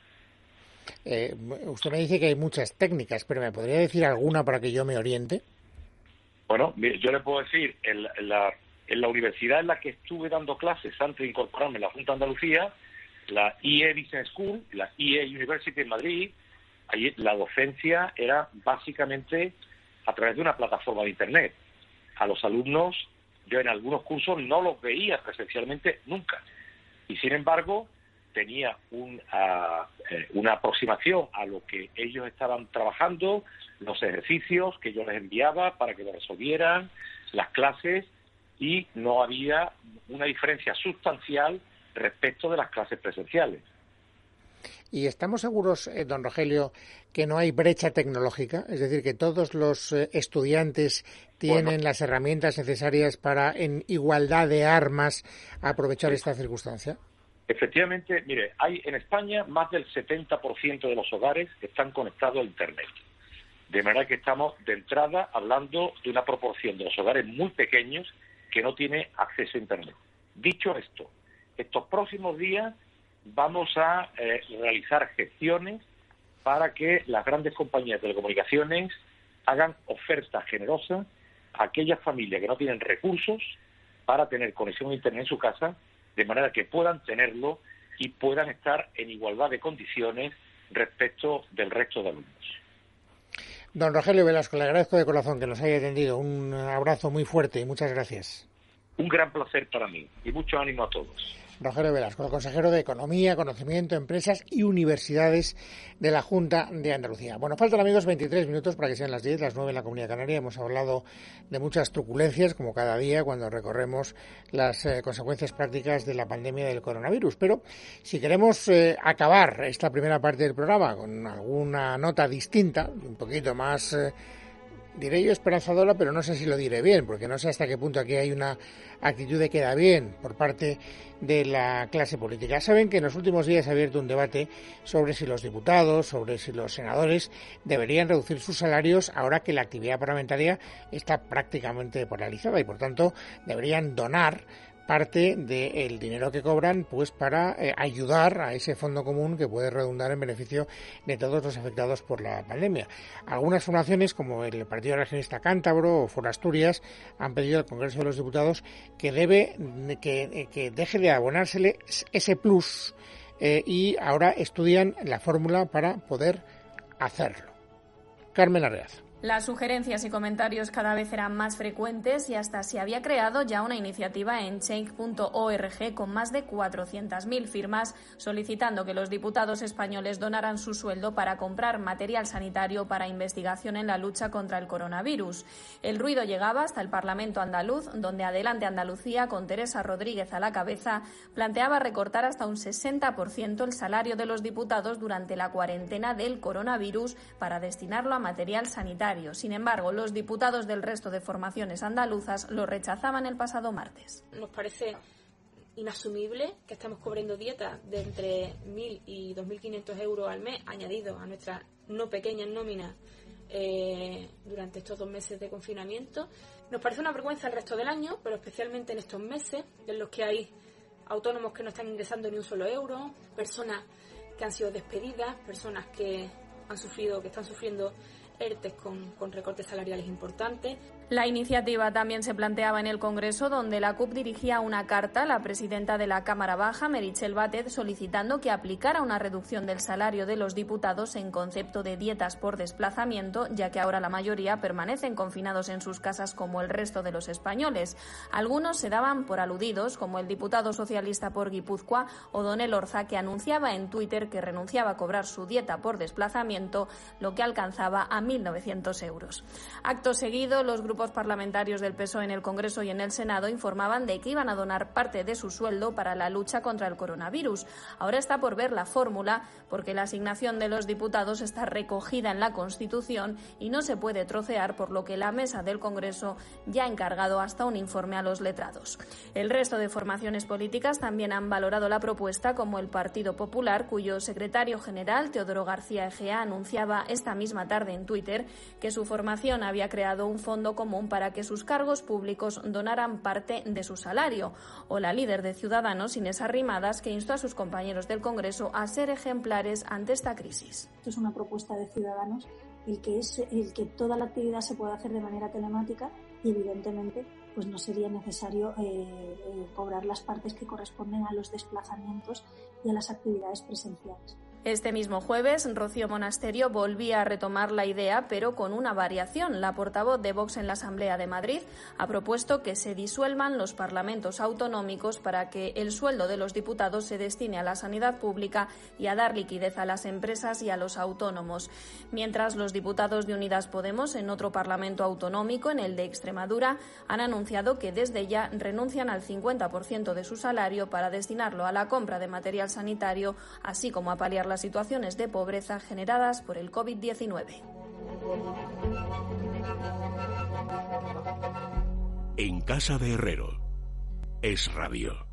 Usted me dice que hay muchas técnicas, pero ¿me podría decir alguna para que yo me oriente? Bueno, yo le puedo decir, en la universidad en la que estuve dando clases antes de incorporarme en la Junta de Andalucía, la IE Business School, la IE University en Madrid, allí la docencia era básicamente a través de una plataforma de Internet. A los alumnos, yo en algunos cursos no los veía presencialmente nunca. Y sin embargo, tenía una aproximación a lo que ellos estaban trabajando, los ejercicios que yo les enviaba para que lo resolvieran, las clases, y no había una diferencia sustancial respecto de las clases presenciales. ¿Y estamos seguros, don Rogelio, que no hay brecha tecnológica? Es decir, que todos los estudiantes tienen las herramientas necesarias para, en igualdad de armas, aprovechar esta circunstancia. Efectivamente, mire, hay en España más del 70% de los hogares están conectados a Internet. De manera que estamos, de entrada, hablando de una proporción de los hogares muy pequeños que no tiene acceso a Internet. Dicho esto, estos próximos días vamos a realizar gestiones para que las grandes compañías de telecomunicaciones hagan ofertas generosas a aquellas familias que no tienen recursos para tener conexión a Internet en su casa, de manera que puedan tenerlo y puedan estar en igualdad de condiciones respecto del resto de alumnos. Don Rogelio Velasco, le agradezco de corazón que nos haya atendido. Un abrazo muy fuerte y muchas gracias. Un gran placer para mí y mucho ánimo a todos. Rogelio Velasco, el consejero de Economía, Conocimiento, Empresas y Universidades de la Junta de Andalucía. Bueno, faltan, amigos, 23 minutos para que sean las 10, las 9 en la Comunidad Canaria. Hemos hablado de muchas truculencias, como cada día, cuando recorremos las consecuencias prácticas de la pandemia del coronavirus. Pero si queremos acabar esta primera parte del programa con alguna nota distinta, un poquito más... diré yo esperanzadora, pero no sé si lo diré bien, porque no sé hasta qué punto aquí hay una actitud de queda bien por parte de la clase política. Saben que en los últimos días se ha abierto un debate sobre si los diputados, sobre si los senadores deberían reducir sus salarios ahora que la actividad parlamentaria está prácticamente paralizada y, por tanto, deberían donar parte del dinero que cobran pues para ayudar a ese fondo común que puede redundar en beneficio de todos los afectados por la pandemia. Algunas formaciones, como el Partido Regionalista Cántabro o Foro Asturias, han pedido al Congreso de los Diputados que deje de abonársele ese plus y ahora estudian la fórmula para poder hacerlo. Carmen Arreaza. Las sugerencias y comentarios cada vez eran más frecuentes y hasta se había creado ya una iniciativa en change.org con más de 400.000 firmas solicitando que los diputados españoles donaran su sueldo para comprar material sanitario para investigación en la lucha contra el coronavirus. El ruido llegaba hasta el Parlamento andaluz, donde Adelante Andalucía, con Teresa Rodríguez a la cabeza, planteaba recortar hasta un 60% el salario de los diputados durante la cuarentena del coronavirus para destinarlo a material sanitario. Sin embargo, los diputados del resto de formaciones andaluzas lo rechazaban el pasado martes. Nos parece inasumible que estemos cobrando dietas de entre 1.000 y 2.500 euros al mes, añadidos a nuestras no pequeñas nóminas durante estos 2 meses de confinamiento. Nos parece una vergüenza el resto del año, pero especialmente en estos meses en los que hay autónomos que no están ingresando ni un solo euro, personas que han sido despedidas, personas que están sufriendo ERTES con recortes salariales importantes. La iniciativa también se planteaba en el Congreso, donde la CUP dirigía una carta a la presidenta de la Cámara Baja, Meritxell Batet, solicitando que aplicara una reducción del salario de los diputados en concepto de dietas por desplazamiento, ya que ahora la mayoría permanecen confinados en sus casas como el resto de los españoles. Algunos se daban por aludidos, como el diputado socialista por Guipúzcoa, Odón Elorza, que anunciaba en Twitter que renunciaba a cobrar su dieta por desplazamiento, lo que alcanzaba a 1.900 euros. Acto seguido, los grupos parlamentarios del PSOE en el Congreso y en el Senado informaban de que iban a donar parte de su sueldo para la lucha contra el coronavirus. Ahora está por ver la fórmula, porque la asignación de los diputados está recogida en la Constitución y no se puede trocear, por lo que la mesa del Congreso ya ha encargado hasta un informe a los letrados. El resto de formaciones políticas también han valorado la propuesta, como el Partido Popular, cuyo secretario general, Teodoro García Egea, anunciaba esta misma tarde en Twitter Twitter que su formación había creado un fondo común para que sus cargos públicos donaran parte de su salario. O la líder de Ciudadanos, Inés Arrimadas, que instó a sus compañeros del Congreso a ser ejemplares ante esta crisis. Esto es una propuesta de Ciudadanos, el que toda la actividad se pueda hacer de manera telemática y evidentemente pues no sería necesario cobrar las partes que corresponden a los desplazamientos y a las actividades presenciales. Este mismo jueves, Rocío Monasterio volvía a retomar la idea, pero con una variación. La portavoz de Vox en la Asamblea de Madrid ha propuesto que se disuelvan los parlamentos autonómicos para que el sueldo de los diputados se destine a la sanidad pública y a dar liquidez a las empresas y a los autónomos. Mientras, los diputados de Unidas Podemos, en otro parlamento autonómico, en el de Extremadura, han anunciado que desde ya renuncian al 50% de su salario para destinarlo a la compra de material sanitario, así como a paliar las situaciones de pobreza generadas por el COVID-19. En Casa de Herrero, Es Radio.